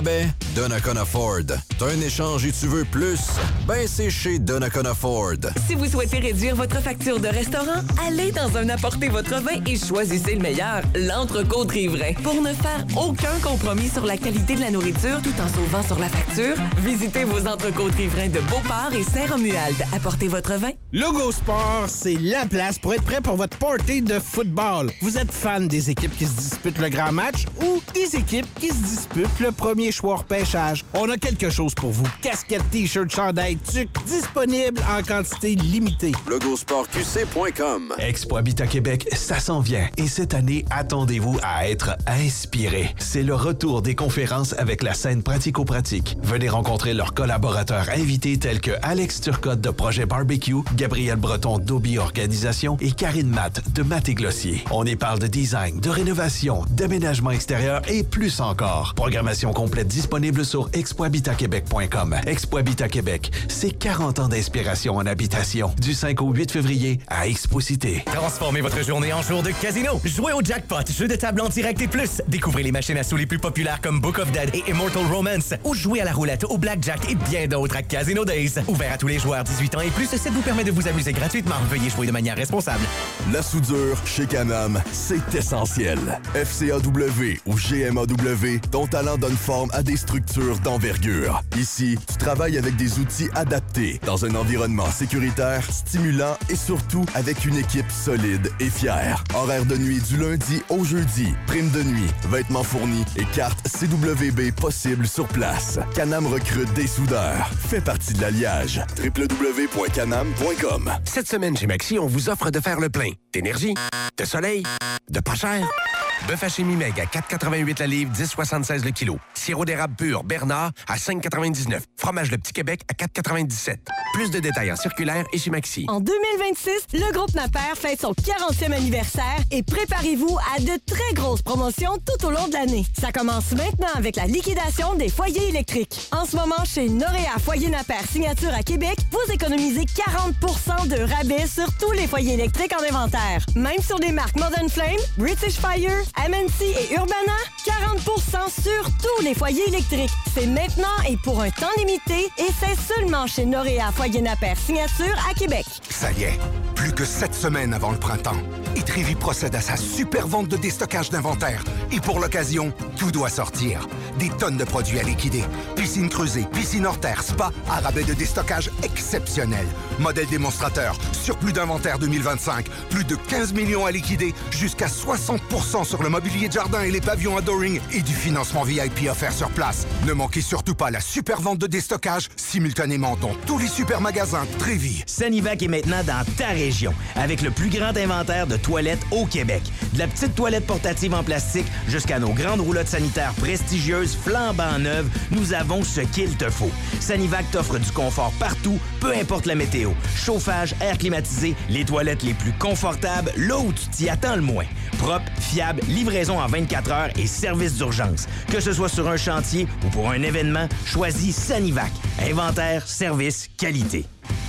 Donnacona Ford. T'as un échange et tu veux plus? Ben, c'est chez Donnacona Ford. Si vous souhaitez réduire votre facture de restaurant, allez dans un Apportez votre vin et choisissez le meilleur, l'Entrecôte Riverain. Pour ne faire aucun compromis sur la qualité de la nourriture tout en sauvant sur la facture, visitez vos Entrecôtes Riverains de Beauport et Saint-Romuald. Apportez votre vin. Logo Sport, c'est la place pour être prêt pour votre party de football. Vous êtes fan des équipes qui se disputent le grand match ou des équipes qui se disputent le premier choix repêchage? On a quelque chose pour vous. Casquette, t-shirt, chandail, tuc, disponible en quantité limitée. Logosport Q C point com. Expo Habitat Québec, ça s'en vient. Et cette année, attendez-vous à être inspiré. C'est le retour des conférences avec la scène pratico-pratique. Venez rencontrer leurs collaborateurs invités tels que Alex Turcotte de Projet Barbecue, Gabriel Breton d'Obi Organisation et Karine Matt de Matt et Glossier. On y parle de design, de rénovation, d'aménagement extérieur et plus encore. Programmation complète disponible sur expo habitat québec point com. Expo Habitat Québec, c'est quarante ans d'inspiration en habitation. Du cinq au huit février à Expo Cité. Transformez votre journée en jour de casino. Jouez au jackpot, jeu de table en direct et plus. Découvrez les machines à sous les plus populaires comme Book of Dead et Immortal Romance. Ou jouez à la roulette, au blackjack et bien d'autres à Casino Days. Ouvert à tous les joueurs dix-huit ans et plus, ça vous permet de vous amuser gratuitement. Veuillez jouer de manière responsable. La soudure chez Canam, c'est essentiel. F C A W ou G M A W, ton talent donne forme à des structures d'envergure. Ici, tu travailles avec des outils adaptés, dans un environnement sécuritaire, stimulant et surtout avec une équipe solide et fière. Horaire de nuit du lundi au jeudi, prime de nuit, vêtements fournis et carte C W B possible sur place. Canam recrute des soudeurs. Fais partie de l'alliage. w w w point canam point com. Cette semaine chez Maxi, on vous offre de faire le plein d'énergie, de soleil, de pas cher. Bœuf haché mi-meg à quatre quatre-vingt-huit la livre, dix virgule soixante-seize le kilo. Sirop d'érable pur Bernard à cinq quatre-vingt-dix-neuf. Fromage Le Petit Québec à quatre quatre-vingt-dix-sept. Plus de détails en circulaire et chez Maxi. En deux mille vingt-six, le groupe Napper fête son quarantième anniversaire et préparez-vous à de très grosses promotions tout au long de l'année. Ça commence maintenant avec la liquidation des foyers électriques. En ce moment, chez Noréa Foyer Napper Signature à Québec, vous économisez quarante pour cent de rabais sur tous les foyers électriques en inventaire. Même sur des marques Modern Flame, British Fire, M N C et Urbana, quarante pour cent sur tous les foyers électriques. C'est maintenant et pour un temps limité et c'est seulement chez Noréa Foyer Napper Signature à Québec. Ça y est, plus que sept semaines avant le printemps. Et Trévi procède à sa super vente de déstockage d'inventaire. Et pour l'occasion, tout doit sortir. Des tonnes de produits à liquider. Piscine creusée, piscine hors terre, spa, à rabais de déstockage exceptionnel. Modèle démonstrateur, surplus d'inventaire deux mille vingt-cinq, plus de quinze millions à liquider, jusqu'à soixante pour cent sur le mobilier de jardin et les pavillons Adoring et du financement V I P offert sur place. Ne manquez surtout pas la super vente de déstockage simultanément dans tous les super magasins Trévi. Sanivac est maintenant dans ta région avec le plus grand inventaire de toilettes au Québec. De la petite toilette portative en plastique jusqu'à nos grandes roulottes sanitaires prestigieuses flambant neuves, nous avons ce qu'il te faut. Sanivac t'offre du confort partout, peu importe la météo. Chauffage, air climatisé, les toilettes les plus confortables, là où tu t'y attends le moins. Propre, fiable, livraison en vingt-quatre heures et service d'urgence. Que ce soit sur un chantier ou pour un événement, choisis Sanivac. Inventaire, service, qualité.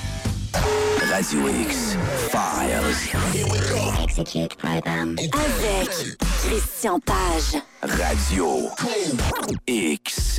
Radio X Files. Execute program. Avec Christian Page. Radio X.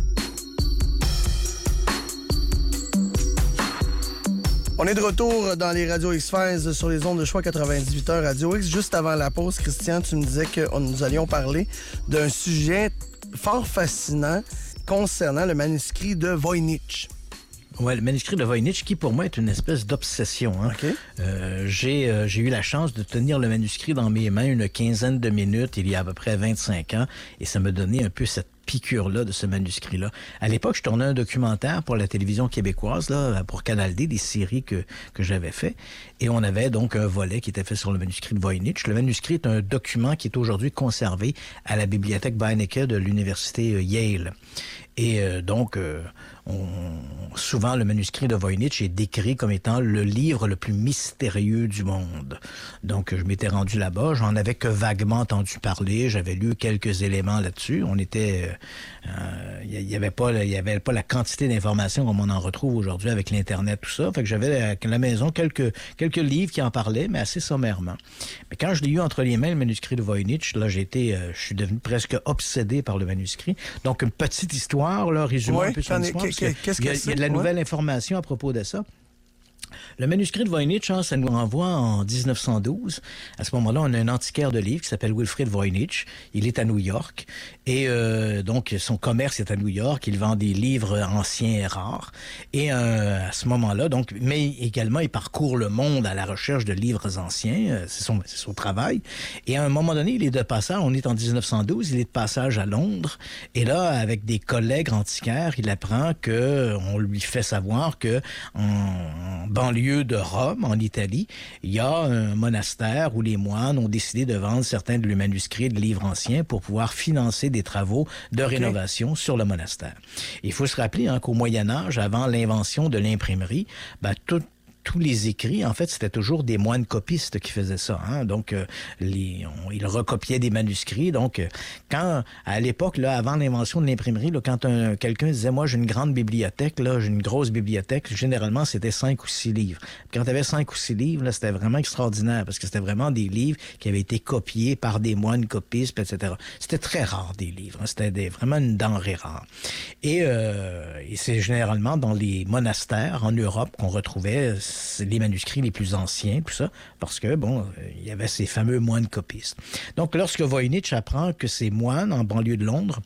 On est de retour dans les radios X-Files sur les ondes de choix quatre-vingt-dix-huit heures Radio X. Juste avant la pause, Christian, tu me disais que nous allions parler d'un sujet fort fascinant concernant le manuscrit de Voynich. Oui, le manuscrit de Voynich, qui pour moi est une espèce d'obsession. Hein? Okay. Euh, j'ai, euh, j'ai eu la chance de tenir le manuscrit dans mes mains une quinzaine de minutes il y a à peu près vingt-cinq ans et ça me donnait un peu cette piqûre-là de ce manuscrit-là. À l'époque, je tournais un documentaire pour la télévision québécoise, là, pour Canal D, des séries que, que j'avais fait. Et on avait donc un volet qui était fait sur le manuscrit de Voynich. Le manuscrit est un document qui est aujourd'hui conservé à la bibliothèque Beinecke de l'université Yale. Et euh, donc, euh, on, souvent, le manuscrit de Voynich est décrit comme étant le livre le plus mystérieux du monde. Donc, je m'étais rendu là-bas, j'en avais que vaguement entendu parler, j'avais lu quelques éléments là-dessus. On était euh, il n'y avait pas, il y avait pas la quantité d'informations comme on en retrouve aujourd'hui avec l'Internet, tout ça. Fait que j'avais à la maison quelques, quelques livres qui en parlaient, mais assez sommairement. Mais quand je l'ai eu entre les mains, le manuscrit de Voynich, là, j'ai été, euh, je suis devenu presque obsédé par le manuscrit. Donc, une petite histoire, là, résumons ouais, un peu son histoire. Qu'est-ce que, qu'est-ce il y a, que il y a de la ouais. nouvelle information à propos de ça. Le manuscrit de Voynich, hein, ça nous renvoie en dix-neuf cent douze. À ce moment-là, on a un antiquaire de livres qui s'appelle Wilfrid Voynich. Il est à New York. Et euh, donc, son commerce est à New York. Il vend des livres anciens et rares. Et euh, à ce moment-là, donc, mais également, il parcourt le monde à la recherche de livres anciens. C'est son, c'est son travail. Et à un moment donné, il est de passage, on est en dix-neuf cent douze, il est de passage à Londres. Et là, avec des collègues antiquaires, il apprend que, on lui fait savoir que en, en banlieue de Rome, en Italie, il y a un monastère où les moines ont décidé de vendre certains de leurs manuscrits de livres anciens pour pouvoir financer des travaux de okay. rénovation sur le monastère. Il faut se rappeler hein, qu'au Moyen Âge, avant l'invention de l'imprimerie, ben, tout tous les écrits, en fait, c'était toujours des moines copistes qui faisaient ça. Hein? Donc, euh, les, on, ils recopiaient des manuscrits. Donc, euh, quand, à l'époque, là, avant l'invention de l'imprimerie, là, quand un, quelqu'un disait « Moi, j'ai une grande bibliothèque, là, j'ai une grosse bibliothèque », généralement, c'était cinq ou six livres. Quand tu avais cinq ou six livres, là, c'était vraiment extraordinaire parce que c'était vraiment des livres qui avaient été copiés par des moines copistes, et cetera. C'était très rare, des livres. Hein? C'était des, vraiment une denrée rare. Et, euh, et c'est généralement dans les monastères en Europe qu'on retrouvait les manuscrits les plus anciens, tout ça, parce que, bon, il y avait ces fameux moines copistes. Donc, lorsque Voynich apprend que ces moines, en banlieue de Londres,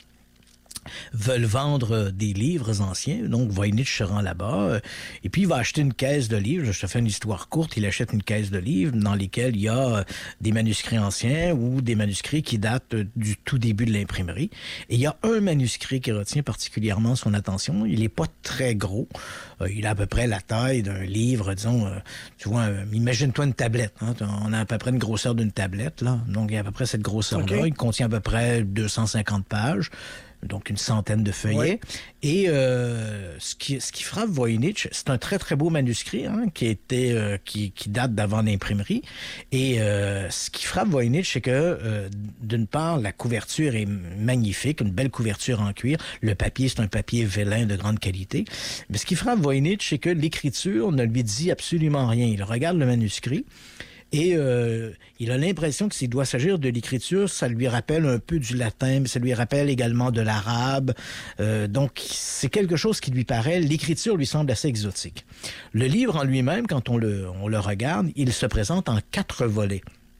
veulent vendre des livres anciens. Donc, Voynich se rend là-bas euh, et puis il va acheter une caisse de livres. Je te fais une histoire courte. Il achète une caisse de livres dans lesquels il y a euh, des manuscrits anciens ou des manuscrits qui datent euh, du tout début de l'imprimerie. Et il y a un manuscrit qui retient particulièrement son attention. Il n'est pas très gros. Euh, il a à peu près la taille d'un livre, disons, euh, tu vois, euh, imagine-toi une tablette. Hein, on a à peu près une grosseur d'une tablette, là. Donc, il y a à peu près cette grosseur-là. Okay. Il contient à peu près deux cent cinquante pages. Donc une centaine de feuillets. Oui. Et euh, ce, qui, ce qui frappe Voynich, c'est un très, très beau manuscrit hein, qui, était, euh, qui, qui date d'avant l'imprimerie. Et euh, ce qui frappe Voynich, c'est que, euh, d'une part, la couverture est magnifique, une belle couverture en cuir. Le papier, c'est un papier vélin de grande qualité. Mais ce qui frappe Voynich, c'est que l'écriture ne lui dit absolument rien. Il regarde le manuscrit. Et euh, il a l'impression que s'il doit s'agir de l'écriture, ça lui rappelle un peu du latin, mais ça lui rappelle également de l'arabe. Euh, donc, c'est quelque chose qui lui paraît, l'écriture lui semble assez exotique. Le livre en lui-même, quand on le, on le regarde, il se présente en quatre volets.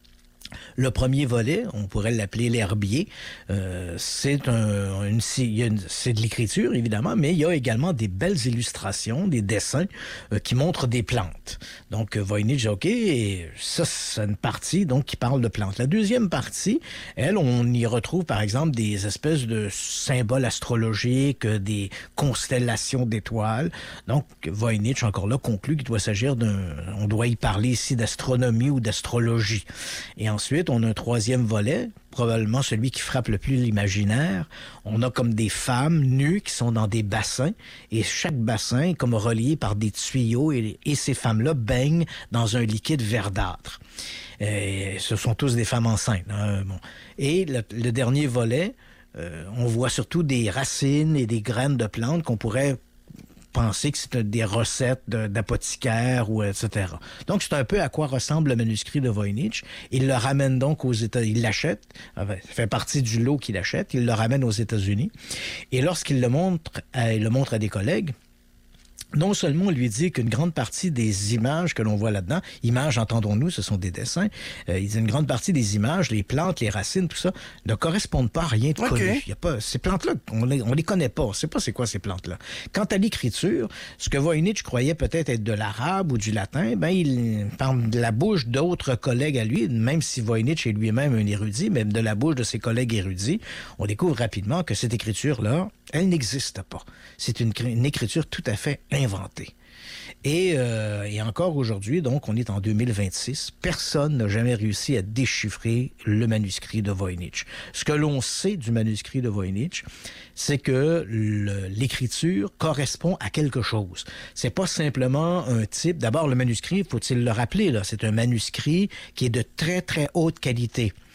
Le premier volet, on pourrait l'appeler l'herbier, euh, c'est un, une, une, c'est de l'écriture, évidemment, mais il y a également des belles illustrations, des dessins euh, qui montrent des plantes. Donc, Voynich, OK, et ça, c'est une partie donc qui parle de plantes. La deuxième partie, elle, on y retrouve, par exemple, des espèces de symboles astrologiques, des constellations d'étoiles. Donc, Voynich, encore là, conclut qu'il doit s'agir d'un... On doit y parler ici d'astronomie ou d'astrologie. Et ensuite, on a un troisième volet, probablement celui qui frappe le plus l'imaginaire. On a comme des femmes nues qui sont dans des bassins et chaque bassin est comme relié par des tuyaux et, et ces femmes-là baignent dans un liquide verdâtre. Et ce sont tous des femmes enceintes. Hein, bon. Et le, le dernier volet, euh, on voit surtout des racines et des graines de plantes qu'on pourrait penser que c'est des recettes de, d'apothicaires ou et cetera. Donc, c'est un peu à quoi ressemble le manuscrit de Voynich. Il le ramène donc aux États-Unis. Il l'achète. Enfin, ça fait partie du lot qu'il achète. Il le ramène aux États-Unis. Et lorsqu'il le montre, à, il le montre à des collègues, non seulement on lui dit qu'une grande partie des images que l'on voit là-dedans, images, entendons-nous, ce sont des dessins, euh, il dit une grande partie des images, les plantes, les racines, tout ça, ne correspondent pas à rien de okay. connu. Il y a pas, ces plantes-là, on les, on les connaît pas. On sait pas c'est quoi ces plantes-là. Quant à l'écriture, ce que Voynich croyait peut-être être de l'arabe ou du latin, ben il, par de la bouche d'autres collègues à lui, même si Voynich est lui-même un érudit, même de la bouche de ses collègues érudits, on découvre rapidement que cette écriture-là, elle n'existe pas. C'est une, une écriture tout à fait inventée. Et, euh, et encore aujourd'hui, donc, on est en deux mille vingt-six, personne n'a jamais réussi à déchiffrer le manuscrit de Voynich. Ce que l'on sait du manuscrit de Voynich, c'est que le, l'écriture correspond à quelque chose. C'est pas simplement un type... D'abord, le manuscrit, faut-il le rappeler, là, c'est un manuscrit qui est de très, très haute qualité.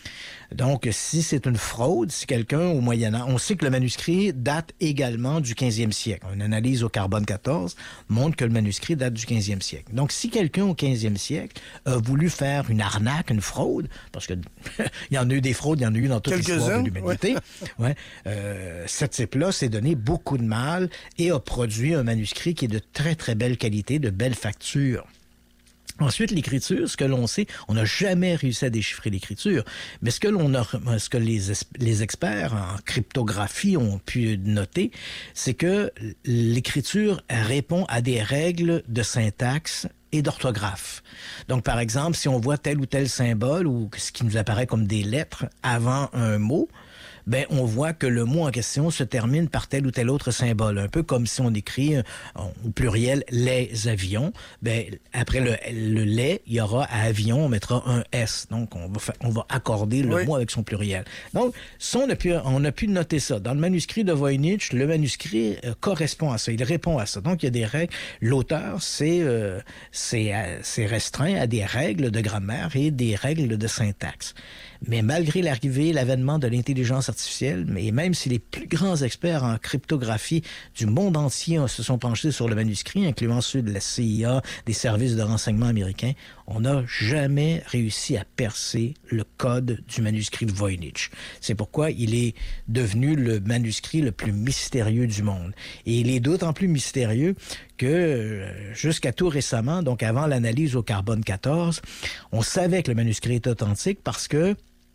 Donc, si c'est une fraude, si quelqu'un au Moyen-Âge... On sait que le manuscrit date également du quinzième siècle. Une analyse au carbone quatorze montre que le manuscrit date du quinzième siècle. Donc, si quelqu'un au quinzième siècle a voulu faire une arnaque, une fraude, parce que il y en a eu des fraudes, il y en a eu dans toute l'histoire de l'humanité, ouais. Ouais, euh, ce type-là s'est donné beaucoup de mal et a produit un manuscrit qui est de très, très belle qualité, de belle facture. Ensuite, l'écriture, ce que l'on sait, on n'a jamais réussi à déchiffrer l'écriture, mais ce que l'on a, ce que les, les experts en cryptographie ont pu noter, c'est que l'écriture répond à des règles de syntaxe et d'orthographe. Donc, par exemple, si on voit tel ou tel symbole ou ce qui nous apparaît comme des lettres avant un mot, ben on voit que le mot en question se termine par tel ou tel autre symbole. Un peu comme si on écrit euh, au pluriel « les avions ». Ben après le, le « les », il y aura à « avion », on mettra un « s ». Donc, on va, fa- on va accorder le oui. mot avec son pluriel. Donc, ça, on a, pu, on a pu noter ça. Dans le manuscrit de Voynich, le manuscrit euh, correspond à ça. Il répond à ça. Donc, il y a des règles. L'auteur, c'est, euh, c'est, euh, c'est restreint à des règles de grammaire et des règles de syntaxe. Mais malgré l'arrivée, l'avènement de l'intelligence artificielle, mais même si les plus grands experts en cryptographie du monde entier se sont penchés sur le manuscrit, incluant ceux de la C I A, des services de renseignement américains, on n'a jamais réussi à percer le code du manuscrit de Voynich. C'est pourquoi il est devenu le manuscrit le plus mystérieux du monde. Et il est d'autant plus mystérieux que jusqu'à tout récemment, donc avant l'analyse au carbone quatorze, on savait que le manuscrit est authentique parce que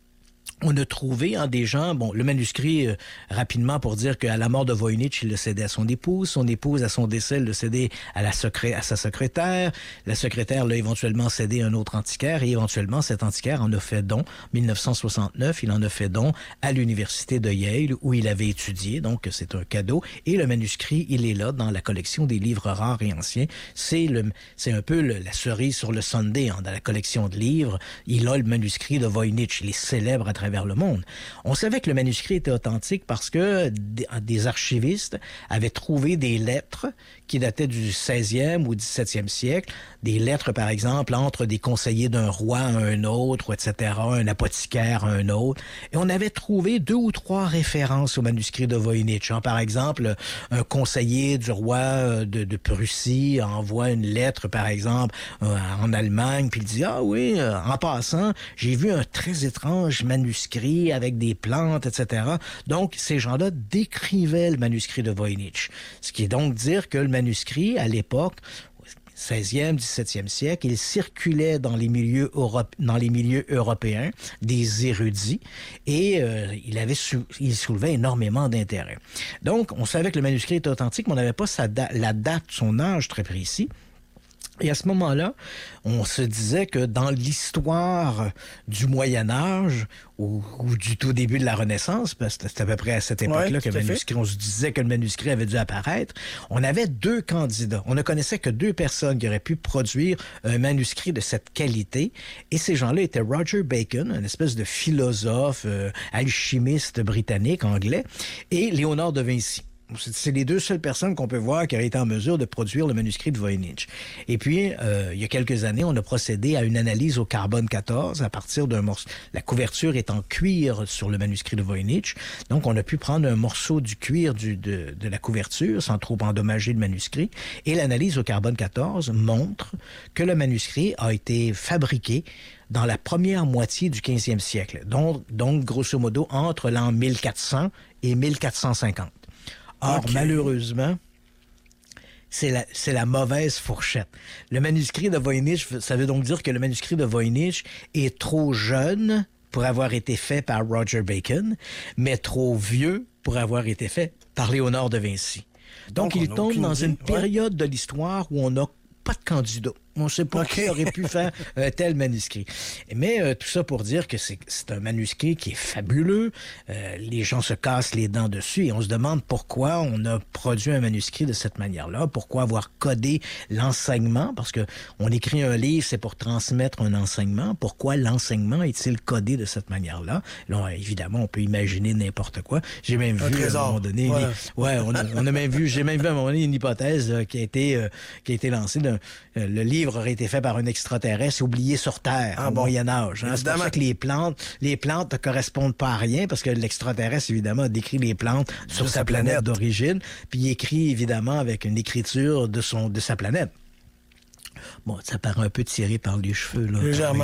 on a trouvé en des gens, bon, le manuscrit, euh, rapidement pour dire qu'à la mort de Voynich, il le cédait à son épouse. Son épouse, à son décès, le cédait à, la secré- à sa secrétaire. La secrétaire l'a éventuellement cédé à un autre antiquaire et éventuellement, cet antiquaire en a fait don. En dix-neuf cent soixante-neuf, il en a fait don à l'université de Yale où il avait étudié. Donc, c'est un cadeau. Et le manuscrit, il est là dans la collection des livres rares et anciens. C'est, le, c'est un peu le, la cerise sur le sundae hein, dans la collection de livres. Il a le manuscrit de Voynich. Il est célèbre à travers vers le monde. On savait que le manuscrit était authentique parce que des archivistes avaient trouvé des lettres qui dataient du seizième ou dix-septième siècle, des lettres, par exemple, entre des conseillers d'un roi à un autre, et cetera, un apothicaire à un autre. Et on avait trouvé deux ou trois références au manuscrit de Voynich. Hein. Par exemple, un conseiller du roi de, de Prussie envoie une lettre, par exemple, euh, en Allemagne, puis il dit « Ah oui, euh, en passant, j'ai vu un très étrange manuscrit avec des plantes, et cetera » Donc, ces gens-là décrivaient le manuscrit de Voynich. Ce qui est donc dire que le manuscrit, à l'époque, seizième, dix-septième siècle, il circulait dans les milieux, Europe, dans les milieux européens, des érudits, et euh, il, avait sou, il soulevait énormément d'intérêt. Donc, on savait que le manuscrit était authentique, mais on n'avait pas sa da- la date, son âge très précis. Et à ce moment-là, on se disait que dans l'histoire du Moyen-Âge ou, ou du tout début de la Renaissance, parce que c'était à peu près à cette époque-là ouais, que le manuscrit, on se disait que le manuscrit avait dû apparaître, on avait deux candidats. On ne connaissait que deux personnes qui auraient pu produire un manuscrit de cette qualité. Et ces gens-là étaient Roger Bacon, une espèce de philosophe, euh, alchimiste britannique, anglais, et Léonard de Vinci. C'est les deux seules personnes qu'on peut voir qui auraient été en mesure de produire le manuscrit de Voynich. Et puis, euh, il y a quelques années, on a procédé à une analyse au carbone quatorze à partir d'un morceau. La couverture est en cuir sur le manuscrit de Voynich. Donc, on a pu prendre un morceau du cuir du, de, de la couverture sans trop endommager le manuscrit. Et l'analyse au carbone quatorze montre que le manuscrit a été fabriqué dans la première moitié du quinzième siècle. Donc, donc grosso modo, entre l'an mille quatre cents et mille quatre cent cinquante. Or, okay. malheureusement, c'est la, c'est la mauvaise fourchette. Le manuscrit de Voynich, ça veut donc dire que le manuscrit de Voynich est trop jeune pour avoir été fait par Roger Bacon, mais trop vieux pour avoir été fait par Léonard de Vinci. Donc, donc il tombe dans idée. une période ouais. de l'histoire où on n'a pas de candidat. On ne sait pas okay. qui aurait pu faire un tel manuscrit. Mais euh, tout ça pour dire que c'est, c'est un manuscrit qui est fabuleux. Euh, les gens se cassent les dents dessus et on se demande pourquoi on a produit un manuscrit de cette manière-là. Pourquoi avoir codé l'enseignement? Parce que on écrit un livre, c'est pour transmettre un enseignement. Pourquoi l'enseignement est-il codé de cette manière-là? Là, évidemment, on peut imaginer n'importe quoi. J'ai même un vu trésor. à un moment donné... Voilà. Une... Ouais, on a, on a même vu... J'ai même vu à un moment donné une hypothèse euh, qui, a été, euh, qui a été lancée. D'un, euh, le livre livre aurait été fait par un extraterrestre oublié sur Terre ah au bon? Moyen Âge. Hein? C'est pour ça que les plantes, les plantes ne correspondent pas à rien, parce que l'extraterrestre, évidemment, a décrit les plantes sur sa planète, planète d'origine, puis il écrit, évidemment, avec une écriture de, son, de sa planète. Bon, ça paraît un peu tiré par les cheveux, là. Légèrement.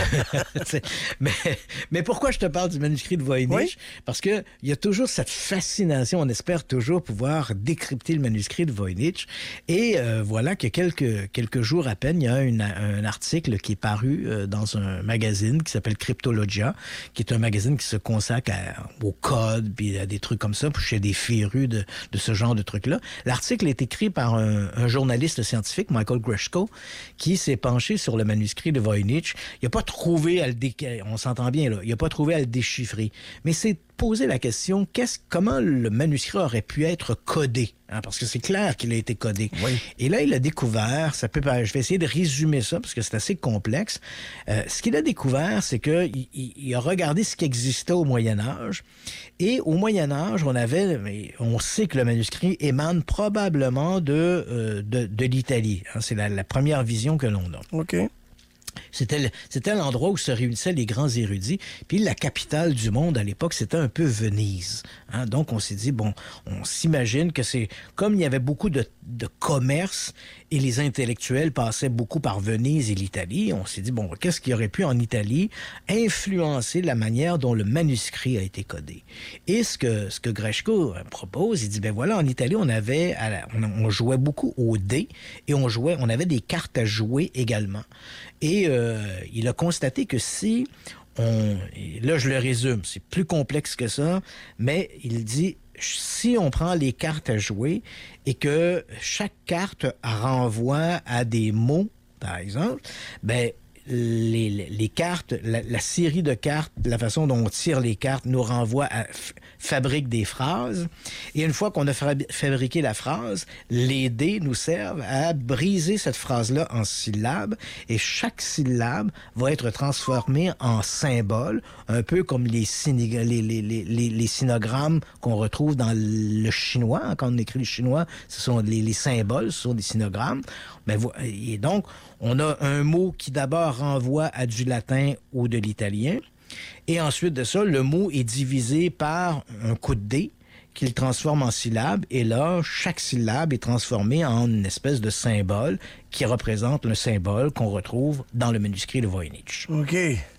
mais, mais pourquoi je te parle du manuscrit de Voynich? Oui? Parce qu'il y a toujours cette fascination, on espère toujours pouvoir décrypter le manuscrit de Voynich. Et euh, voilà que quelques, quelques jours à peine, il y a une, un article qui est paru euh, dans un magazine qui s'appelle Cryptologia, qui est un magazine qui se consacre à, au code, puis à des trucs comme ça, puis chez des férus de, de ce genre de trucs-là. L'article est écrit par un, un journaliste scientifique, Michael Greshko, qui s'est penché sur le manuscrit de Voynich. Il n'a pas trouvé à le dé... on s'entend bien là, il n'a pas trouvé à le déchiffrer, mais c'est poser la question, qu'est-ce, comment le manuscrit aurait pu être codé? Hein, parce que c'est clair qu'il a été codé. Oui. Et là, il a découvert, ça peut, je vais essayer de résumer ça, parce que c'est assez complexe. Euh, ce qu'il a découvert, c'est qu'il il, il a regardé ce qui existait au Moyen-Âge. Et au Moyen-Âge, on avait, on sait que le manuscrit émane probablement de, euh, de, de l'Italie. Hein, c'est la, la première vision que l'on a. OK. C'était, c'était l'endroit où se réunissaient les grands érudits. Puis la capitale du monde à l'époque, c'était un peu Venise. Hein? Donc on s'est dit, bon, on s'imagine que c'est... Comme il y avait beaucoup de, de commerce et les intellectuels passaient beaucoup par Venise et l'Italie, on s'est dit, bon, qu'est-ce qui aurait pu en Italie influencer la manière dont le manuscrit a été codé? Et ce que, ce que Greshko propose, il dit, ben voilà, en Italie, on avait... On, on jouait beaucoup au dé et on jouait, on avait des cartes à jouer également. Et euh, il a constaté que si on... Là, je le résume, c'est plus complexe que ça, mais il dit, si on prend les cartes à jouer et que chaque carte renvoie à des mots, par exemple, ben les, les cartes, la, la série de cartes, la façon dont on tire les cartes nous renvoie à... F- fabrique des phrases, et une fois qu'on a fa- fabriqué la phrase, les dés nous servent à briser cette phrase-là en syllabes, et chaque syllabe va être transformée en symbole, un peu comme les, synig- les, les, les, les, les sinogrammes qu'on retrouve dans le chinois. Hein, quand on écrit le chinois, ce sont les, les symboles, ce sont des sinogrammes. Ben, et donc, on a un mot qui d'abord renvoie à du latin ou de l'italien, et ensuite de ça, le mot est divisé par un coup de dé qu'il transforme en syllabe. Et là, chaque syllabe est transformée en une espèce de symbole qui représente le symbole qu'on retrouve dans le manuscrit de Voynich. OK.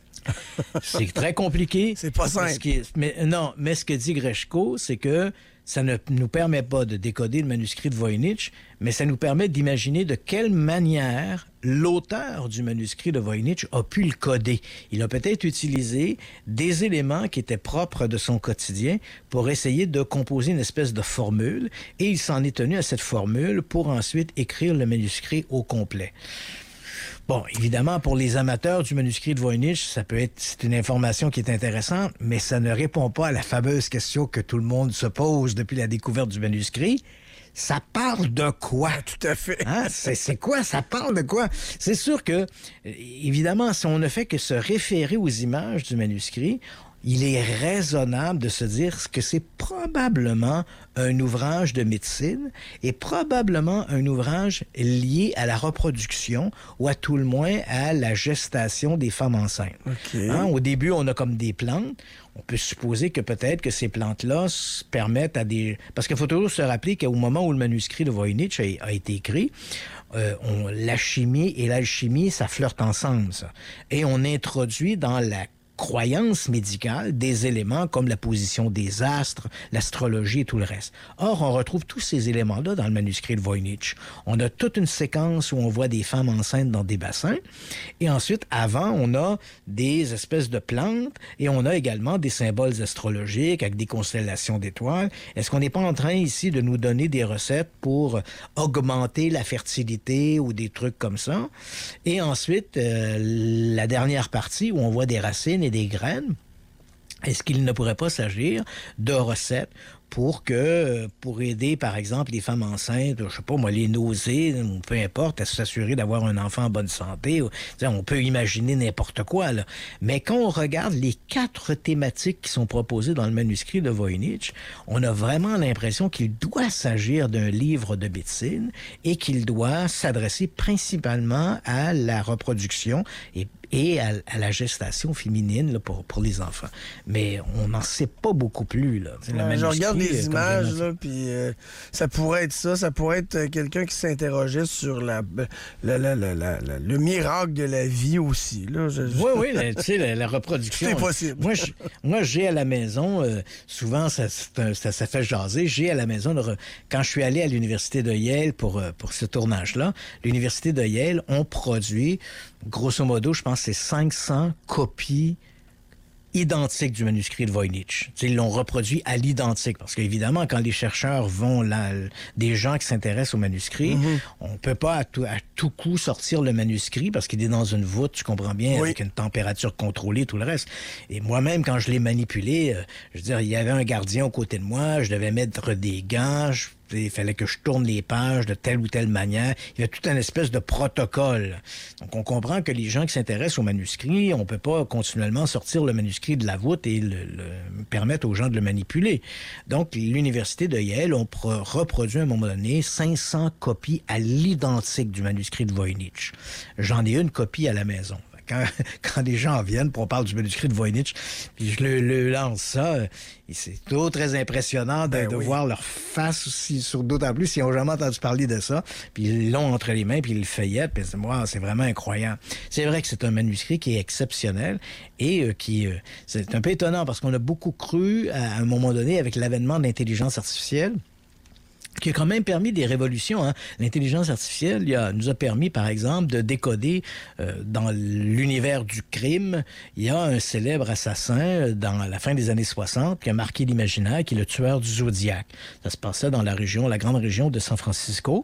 C'est très compliqué. C'est pas simple. Ce qui, mais, non, mais ce que dit Greshko, c'est que ça ne nous permet pas de décoder le manuscrit de Voynich, mais ça nous permet d'imaginer de quelle manière l'auteur du manuscrit de Voynich a pu le coder. Il a peut-être utilisé des éléments qui étaient propres de son quotidien pour essayer de composer une espèce de formule, et il s'en est tenu à cette formule pour ensuite écrire le manuscrit au complet. Bon, évidemment, pour les amateurs du manuscrit de Voynich, ça peut être, c'est une information qui est intéressante, mais ça ne répond pas à la fameuse question que tout le monde se pose depuis la découverte du manuscrit. Ça parle de quoi? Tout à fait. Hein? C'est, c'est quoi? Ça parle de quoi? C'est sûr que, évidemment, si on ne fait que se référer aux images du manuscrit, il est raisonnable de se dire que c'est probablement un ouvrage de médecine et probablement un ouvrage lié à la reproduction ou à tout le moins à la gestation des femmes enceintes. Okay. Hein? Au début, on a comme des plantes. On peut supposer que peut-être que ces plantes-là permettent à des... Parce qu'il faut toujours se rappeler qu'au moment où le manuscrit de Voynich a, a été écrit, euh, on, la chimie et l'alchimie, ça flirte ensemble, ça. Et on introduit dans la croyance médicale des éléments comme la position des astres, l'astrologie et tout le reste. Or, on retrouve tous ces éléments-là dans le manuscrit de Voynich. On a toute une séquence où on voit des femmes enceintes dans des bassins, et ensuite, avant, on a des espèces de plantes, et on a également des symboles astrologiques avec des constellations d'étoiles. Est-ce qu'on n'est pas en train ici de nous donner des recettes pour augmenter la fertilité ou des trucs comme ça? Et ensuite, euh, la dernière partie où on voit des racines et des graines, est-ce qu'il ne pourrait pas s'agir de recettes pour que, pour aider, par exemple, les femmes enceintes, je sais pas moi, les nausées, ou peu importe, à s'assurer d'avoir un enfant en bonne santé. On peut imaginer n'importe quoi, là. Mais quand on regarde les quatre thématiques qui sont proposées dans le manuscrit de Voynich, on a vraiment l'impression qu'il doit s'agir d'un livre de médecine et qu'il doit s'adresser principalement à la reproduction et et à, à la gestation féminine là, pour, pour les enfants. Mais on n'en sait pas beaucoup plus. Là. Ouais, je regarde les images, là, puis euh, ça pourrait être ça. Ça pourrait être quelqu'un qui s'interrogeait sur la, la, la, la, la, la, le miracle de la vie aussi. Là. Je, je... Oui, oui, tu sais, la, la reproduction. C'est possible. Moi, je, moi, j'ai à la maison, euh, souvent, ça, un, ça, ça fait jaser, j'ai à la maison, le, quand je suis allé à l'Université de Yale pour, pour ce tournage-là, l'Université de Yale ont produit, grosso modo, je pense, c'est cinq cents copies identiques du manuscrit de Voynich. T'sais, ils l'ont reproduit à l'identique. Parce qu'évidemment, quand les chercheurs vont là, des gens qui s'intéressent au manuscrit, mm-hmm. on peut pas à tout, à tout coup sortir le manuscrit parce qu'il est dans une voûte, tu comprends bien, oui. avec une température contrôlée, tout le reste. Et moi-même, quand je l'ai manipulé, euh, je veux dire, il y avait un gardien aux côtés de moi, je devais mettre des gants, je il fallait que je tourne les pages de telle ou telle manière. Il y a tout un espèce de protocole. Donc, on comprend que les gens qui s'intéressent au manuscrit, on peut pas continuellement sortir le manuscrit de la voûte et le, le permettre aux gens de le manipuler. Donc, l'Université de Yale ont pro- reproduit à un moment donné cinq cents copies à l'identique du manuscrit de Voynich. J'en ai une copie à la maison. Quand, quand les gens viennent, puis on parle du manuscrit de Voynich, puis je le, le lance ça, et c'est tout très impressionnant de, ben de oui. voir leur face aussi, sur d'autant plus s'ils n'ont jamais entendu parler de ça, puis ils l'ont entre les mains, puis ils le feuillettent, puis c'est, wow, c'est vraiment incroyable. C'est vrai que c'est un manuscrit qui est exceptionnel et euh, qui... Euh, c'est un peu étonnant parce qu'on a beaucoup cru, à un moment donné, avec l'avènement de l'intelligence artificielle, qui a quand même permis des révolutions. Hein. L'intelligence artificielle il a, nous a permis, par exemple, de décoder euh, dans l'univers du crime. Il y a un célèbre assassin dans la fin des années soixante qui a marqué l'imaginaire, qui est le tueur du Zodiac. Ça se passait dans la région, la grande région de San Francisco.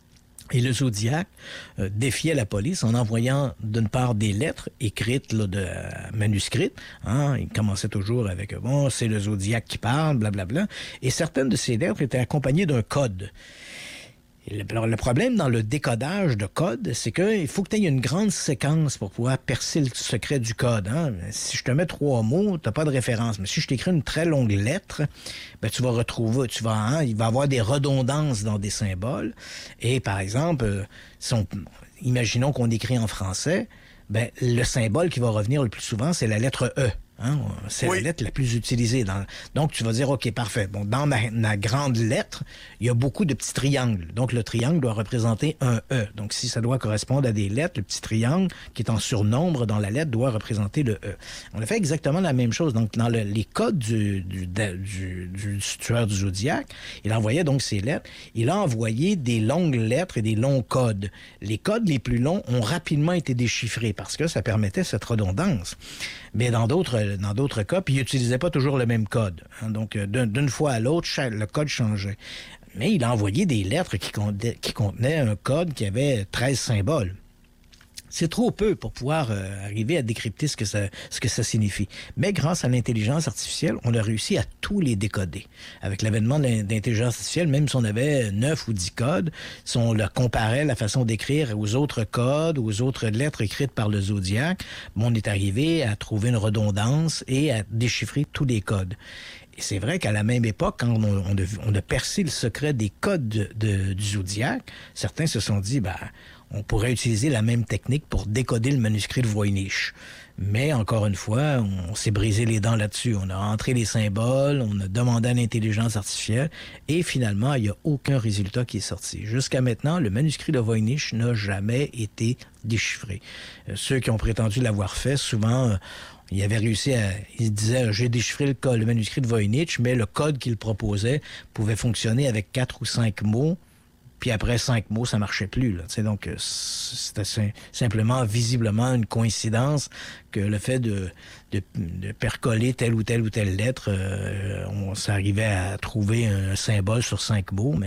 Et le Zodiac euh, défiait la police en envoyant d'une part des lettres écrites, là, de, euh, manuscrites. Hein, il commençait toujours avec « bon, c'est le Zodiac qui parle, blablabla ». Et certaines de ces lettres étaient accompagnées d'un code. Et le, alors, le problème dans le décodage de code, c'est qu'il faut que tu aies une grande séquence pour pouvoir percer le secret du code. Hein. Si je te mets trois mots, tu n'as pas de référence. Mais si je t'écris une très longue lettre, ben, tu vas retrouver, tu vas, hein, il va y avoir des redondances dans des symboles. Et par exemple, euh, si on, imaginons qu'on écrit en français, ben, le symbole qui va revenir le plus souvent, c'est la lettre E. Hein, c'est oui. la lettre la plus utilisée. Dans... Donc, tu vas dire, OK, parfait. Bon, dans ma, ma grande lettre, il y a beaucoup de petits triangles. Donc, le triangle doit représenter un E. Donc, si ça doit correspondre à des lettres, le petit triangle qui est en surnombre dans la lettre doit représenter le E. On a fait exactement la même chose. Donc, dans le, les codes du, du, du, du, du tueur du Zodiac, il envoyait donc ces lettres. Il a envoyé des longues lettres et des longs codes. Les codes les plus longs ont rapidement été déchiffrés parce que ça permettait cette redondance. Mais dans d'autres dans d'autres cas, puis il n'utilisait pas toujours le même code. Hein, donc, d'une, d'une fois à l'autre, le code changeait. Mais il a envoyé des lettres qui contenaient, qui contenaient un code qui avait treize symboles. C'est trop peu pour pouvoir euh, arriver à décrypter ce que ça, ce que ça signifie. Mais grâce à l'intelligence artificielle, on a réussi à tous les décoder. Avec l'avènement de l'intelligence artificielle, même si on avait neuf ou dix codes, si on le comparait la façon d'écrire aux autres codes, aux autres lettres écrites par le Zodiac, bon, on est arrivé à trouver une redondance et à déchiffrer tous les codes. Et c'est vrai qu'à la même époque, quand on a, on a, on a percé le secret des codes de, de, du Zodiac, certains se sont dit, ben, on pourrait utiliser la même technique pour décoder le manuscrit de Voynich. Mais encore une fois, on, on s'est brisé les dents là-dessus. On a entré les symboles, on a demandé à l'intelligence artificielle et finalement, il n'y a aucun résultat qui est sorti. Jusqu'à maintenant, le manuscrit de Voynich n'a jamais été déchiffré. Euh, ceux qui ont prétendu l'avoir fait, souvent... Euh, Il avait réussi à... Il disait, j'ai déchiffré le, code, le manuscrit de Voynich, mais le code qu'il proposait pouvait fonctionner avec quatre ou cinq mots, puis après cinq mots, ça marchait plus. Là. Donc, c'était sim- simplement, visiblement, une coïncidence que le fait de, de, de percoler telle ou telle ou telle lettre, euh, on s'arrivait à trouver un symbole sur cinq mots, mais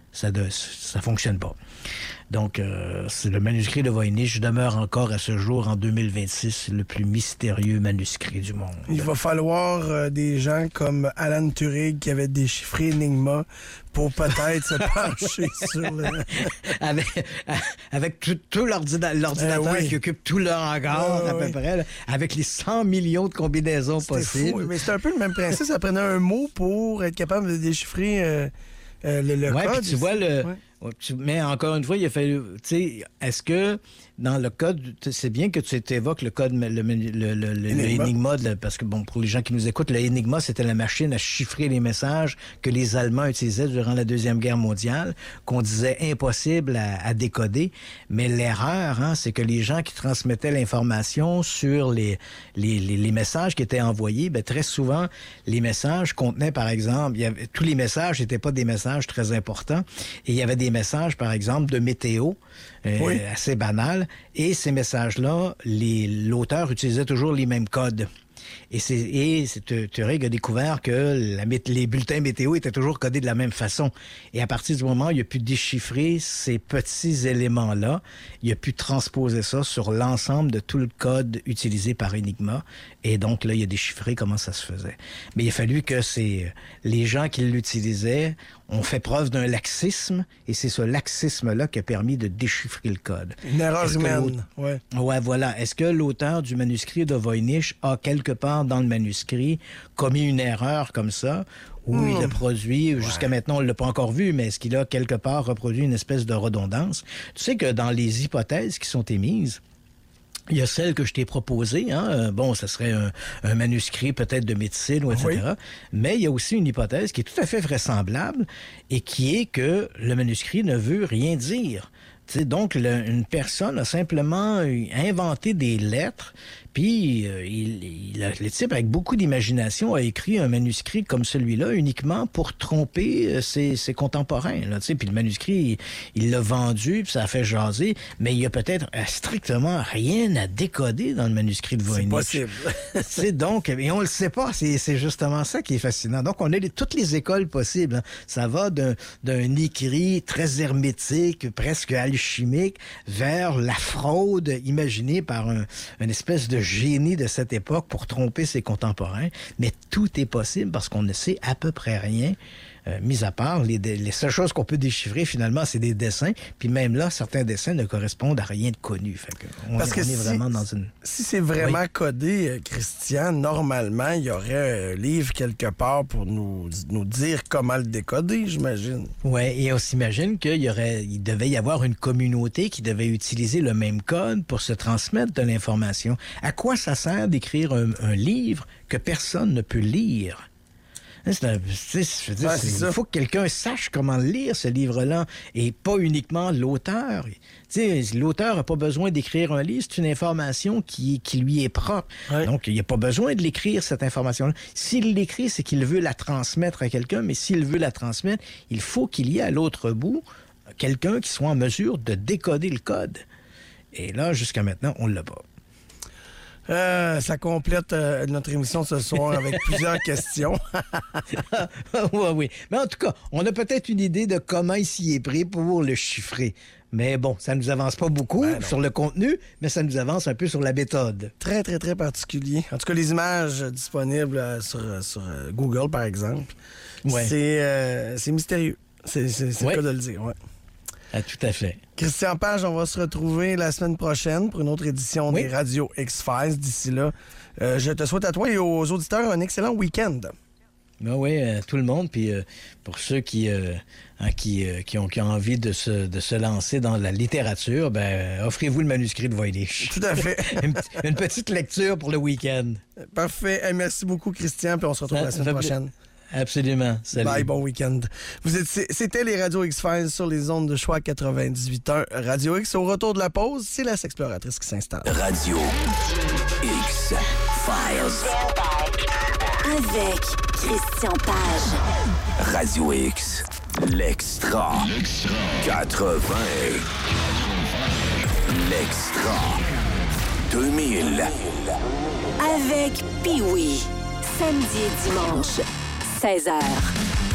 Ça ne ça fonctionne pas. Donc, euh, c'est le manuscrit de Voynich demeure encore à ce jour, en deux mille vingt-six, le plus mystérieux manuscrit du monde. Il va falloir euh, des gens comme Alan Turing qui avait déchiffré Enigma pour peut-être se pencher sur le... Avec, avec tout, tout l'ordina- l'ordinateur euh, oui. qui occupe tout le hangar, euh, à peu oui. près, là, avec les cent millions de combinaisons C'était possibles. fou, mais c'est un peu le même principe. Ça prenait un mot pour être capable de déchiffrer euh, euh, le, le ouais, code. puis tu vois, le, Ouais. ouais, tu- mais encore une fois, il a fallu... Tu sais, est-ce que dans le code... C'est bien que tu évoques le code, le, le, le, le, le Enigma. Enigma, de la- parce que, bon, pour les gens qui nous écoutent, le Enigma, c'était la machine à chiffrer les messages que les Allemands utilisaient durant la Deuxième Guerre mondiale, qu'on disait impossible à, à décoder. Mais l'erreur, hein, c'est que les gens qui transmettaient l'information sur les, les, les, les messages qui étaient envoyés, ben, très souvent, les messages contenaient, par exemple, il y avait, tous les messages n'étaient pas des messages très importants. Et il y avait des messages, par exemple, de météo, euh, Oui. assez banal. Et ces messages-là, les, l'auteur utilisait toujours les mêmes codes. Et c'est, et c'est Turing a découvert que la, mé- les bulletins météo étaient toujours codés de la même façon. Et à partir du moment où il a pu déchiffrer ces petits éléments-là, il a pu transposer ça sur l'ensemble de tout le code utilisé par Enigma. Et donc, là, il a déchiffré comment ça se faisait. Mais il a fallu que c'est, les gens qui l'utilisaient ont fait preuve d'un laxisme, et c'est ce laxisme-là qui a permis de déchiffrer le code. Une erreur Est-ce que humaine. l'autre- Ouais. Ouais, voilà. Est-ce que l'auteur du manuscrit de Voynich a quelque part dans le manuscrit commis une erreur comme ça, ou Hmm. il a produit, jusqu'à maintenant on ne l'a pas encore vu, mais est-ce qu'il a quelque part reproduit une espèce de redondance? Tu sais que dans les hypothèses qui sont émises, il y a celle que je t'ai proposée, hein? euh, bon, ça serait un, un manuscrit peut-être de médecine, ou et cetera. Oui. Mais il y a aussi une hypothèse qui est tout à fait vraisemblable et qui est que le manuscrit ne veut rien dire. Tu sais, donc, le- une personne a simplement euh, inventé des lettres, puis euh, il, il a- le type, avec beaucoup d'imagination, a écrit un manuscrit comme celui-là uniquement pour tromper euh, ses, ses contemporains. Là, tu sais. Puis le manuscrit, il il l'a vendu, puis ça a fait jaser, mais il y a peut-être euh, strictement rien à décoder dans le manuscrit de C'est Voynich. possible. C'est donc, et on le sait pas, c'est c'est justement ça qui est fascinant. Donc, on a les- toutes les écoles possibles. hein. Ça va d'un d'un écrit très hermétique, presque alchimique, vers la fraude imaginée par un, une espèce de génie de cette époque pour tromper ses contemporains. Mais tout est possible parce qu'on ne sait à peu près rien. Euh, mis à part, les, dé- les seules choses qu'on peut déchiffrer, finalement, c'est des dessins. Puis même là, certains dessins ne correspondent à rien de connu. Fait que on, Parce que on est si- vraiment dans une... Si c'est vraiment Oui. codé, euh, Christian, normalement, il y aurait un livre quelque part pour nous, nous dire comment le décoder, j'imagine. Oui, et on s'imagine qu'il y aurait, il devait y avoir une communauté qui devait utiliser le même code pour se transmettre de l'information. À quoi ça sert d'écrire un, un livre que personne ne peut lire? Hein, c'est un- tu sais, je veux dire, Ouais, c'est- c'est il ça. faut que quelqu'un sache comment lire ce livre-là et pas uniquement l'auteur. Tu sais, l'auteur n'a pas besoin d'écrire un livre, c'est une information qui, qui lui est propre. Donc, il n'y a pas besoin de l'écrire, cette information-là. S'il l'écrit, c'est qu'il veut la transmettre à quelqu'un, mais s'il veut la transmettre, il faut qu'il y ait à l'autre bout quelqu'un qui soit en mesure de décoder le code. Et là, jusqu'à maintenant, on ne l'a pas. Euh, ça complète euh, notre émission ce soir avec plusieurs questions. oui, oui. Mais en tout cas, on a peut-être une idée de comment il s'y est pris pour le chiffrer. Mais bon, ça ne nous avance pas beaucoup sur le contenu, mais ça nous avance un peu sur la méthode. Très, très, très particulier. En tout cas, les images euh, disponibles euh, sur, euh, sur euh, Google, par exemple, Ouais. c'est euh, c'est mystérieux. C'est c'est- c'est Ouais. le cas de le dire, ouais. Ah, tout à fait. Christian Page, on va se retrouver la semaine prochaine pour une autre édition Oui. des Radio X-Files. D'ici là, euh, je te souhaite à toi et aux auditeurs un excellent week-end. Ben oui, euh, tout le monde. Puis euh, pour ceux qui, euh, hein, qui, euh, qui, ont, qui ont envie de se, de se lancer dans la littérature, ben, euh, offrez-vous le manuscrit de Voynich. Tout à fait. une, p- une petite lecture pour le week-end. Parfait. Hey, merci beaucoup, Christian, puis on se retrouve Ça- la ça semaine fait pla- prochaine. Absolument. Salut. Bye, bon week-end. Vous êtes, c'est- c'était les Radio X-Files sur les ondes de choix quatre-vingt-dix-huit point un Radio X. Au retour de la pause, c'est la Sexploratrice qui s'installe. Radio X-Files. Avec Christian Page. Radio X. L'extra. quatre-vingts. L'extra. deux mille. Avec Pee-Wee. Samedi et dimanche, seize heures.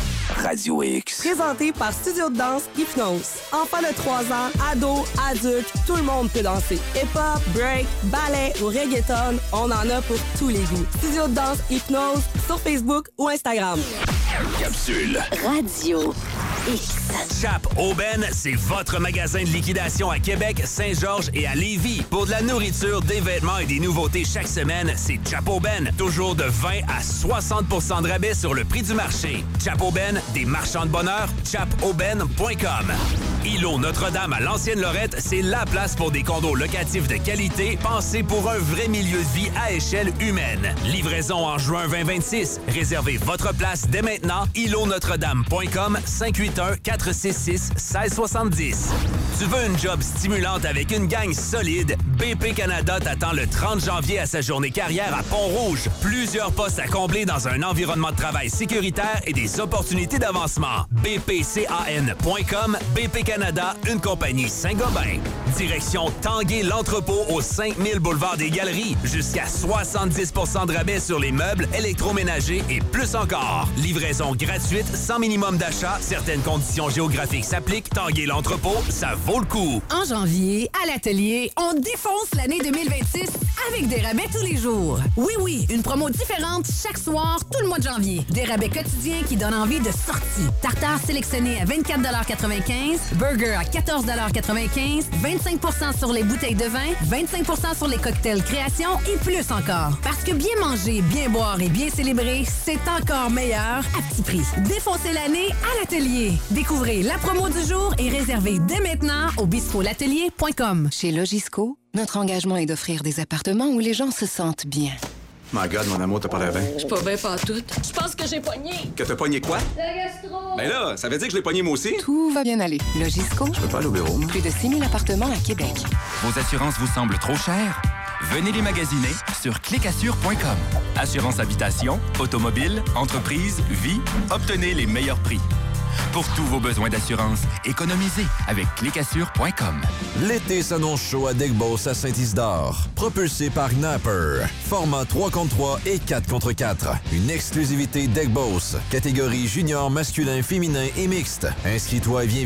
Radio X. Présenté par Studio de danse Hypnose. Enfants de trois ans, ados, adultes, tout le monde peut danser. Hip-hop, break, ballet ou reggaeton, on en a pour tous les goûts. Studio de danse Hypnose sur Facebook ou Instagram. Capsule. Radio X. Chap Aubaine, c'est votre magasin de liquidation à Québec, Saint-Georges et à Lévis. Pour de la nourriture, des vêtements et des nouveautés chaque semaine, c'est Chap Aubaine. Toujours de vingt à soixante pour cent de rabais sur le prix du marché. Chap Aubaine, des marchands de bonheur, chap aubaine point com. Îlot Notre-Dame à l'Ancienne-Lorette, c'est la place pour des condos locatifs de qualité, pensés pour un vrai milieu de vie à échelle humaine. Livraison en juin vingt vingt-six. Réservez votre place dès maintenant. îlot notre dame point com, cinq huit un, quatre six six, un six sept zéro. Tu veux une job stimulante avec une gang solide? B P Canada t'attend le trente janvier à sa journée carrière à Pont-Rouge. Plusieurs postes à combler dans un environnement de travail sécuritaire et des opportunités d'avancement. b p can point com, B P Canada, une compagnie Saint-Gobain. Direction Tanguay l'entrepôt au cinq mille boulevard des Galeries. Jusqu'à soixante-dix pour cent de rabais sur les meubles, électroménagers et plus encore. Livraison gratuite, sans minimum d'achat. Certaines conditions géographiques s'appliquent. Tanguay l'entrepôt, ça vaut le coup. En janvier, à l'atelier, on défonce l'année deux mille vingt-six avec des rabais tous les jours. Oui, oui, une promo différente chaque soir, tout le mois de janvier. Des rabais quotidiens qui donnent envie de sortie. Tartare sélectionné à vingt-quatre quatre-vingt-quinze, burger à quatorze quatre-vingt-quinze, vingt-cinq pour cent sur les bouteilles de vin, vingt-cinq pour cent sur les cocktails création et plus encore. Parce que bien manger, bien boire et bien célébrer, c'est encore meilleur à petit prix. Défoncez l'année à l'atelier. Découvrez la promo du jour et réservez dès maintenant au bistrot l'atelier point com. Chez Logisco, notre engagement est d'offrir des appartements où les gens se sentent bien. My God, mon amour, t'as pas l'air bien. Je suis pas bien pantoute. Je pense que j'ai pogné. Que t'as pogné quoi? La gastro! Ben là, ça veut dire que je l'ai pogné moi aussi? Tout va bien aller. Logisco. Je peux pas aller au bureau. Plus de six mille appartements à Québec. Vos assurances vous semblent trop chères? Venez les magasiner sur clic assure point com. Assurance habitation, automobile, entreprise, vie, obtenez les meilleurs prix. Pour tous vos besoins d'assurance, économisez avec clic assure point com. L'été s'annonce chaud à Dick-Boss à Saint-Isidore. Propulsé par Napper. Format trois contre trois et quatre contre quatre. Une exclusivité Dick-Boss. Catégorie junior, masculin, féminin et mixte. Inscris-toi et viens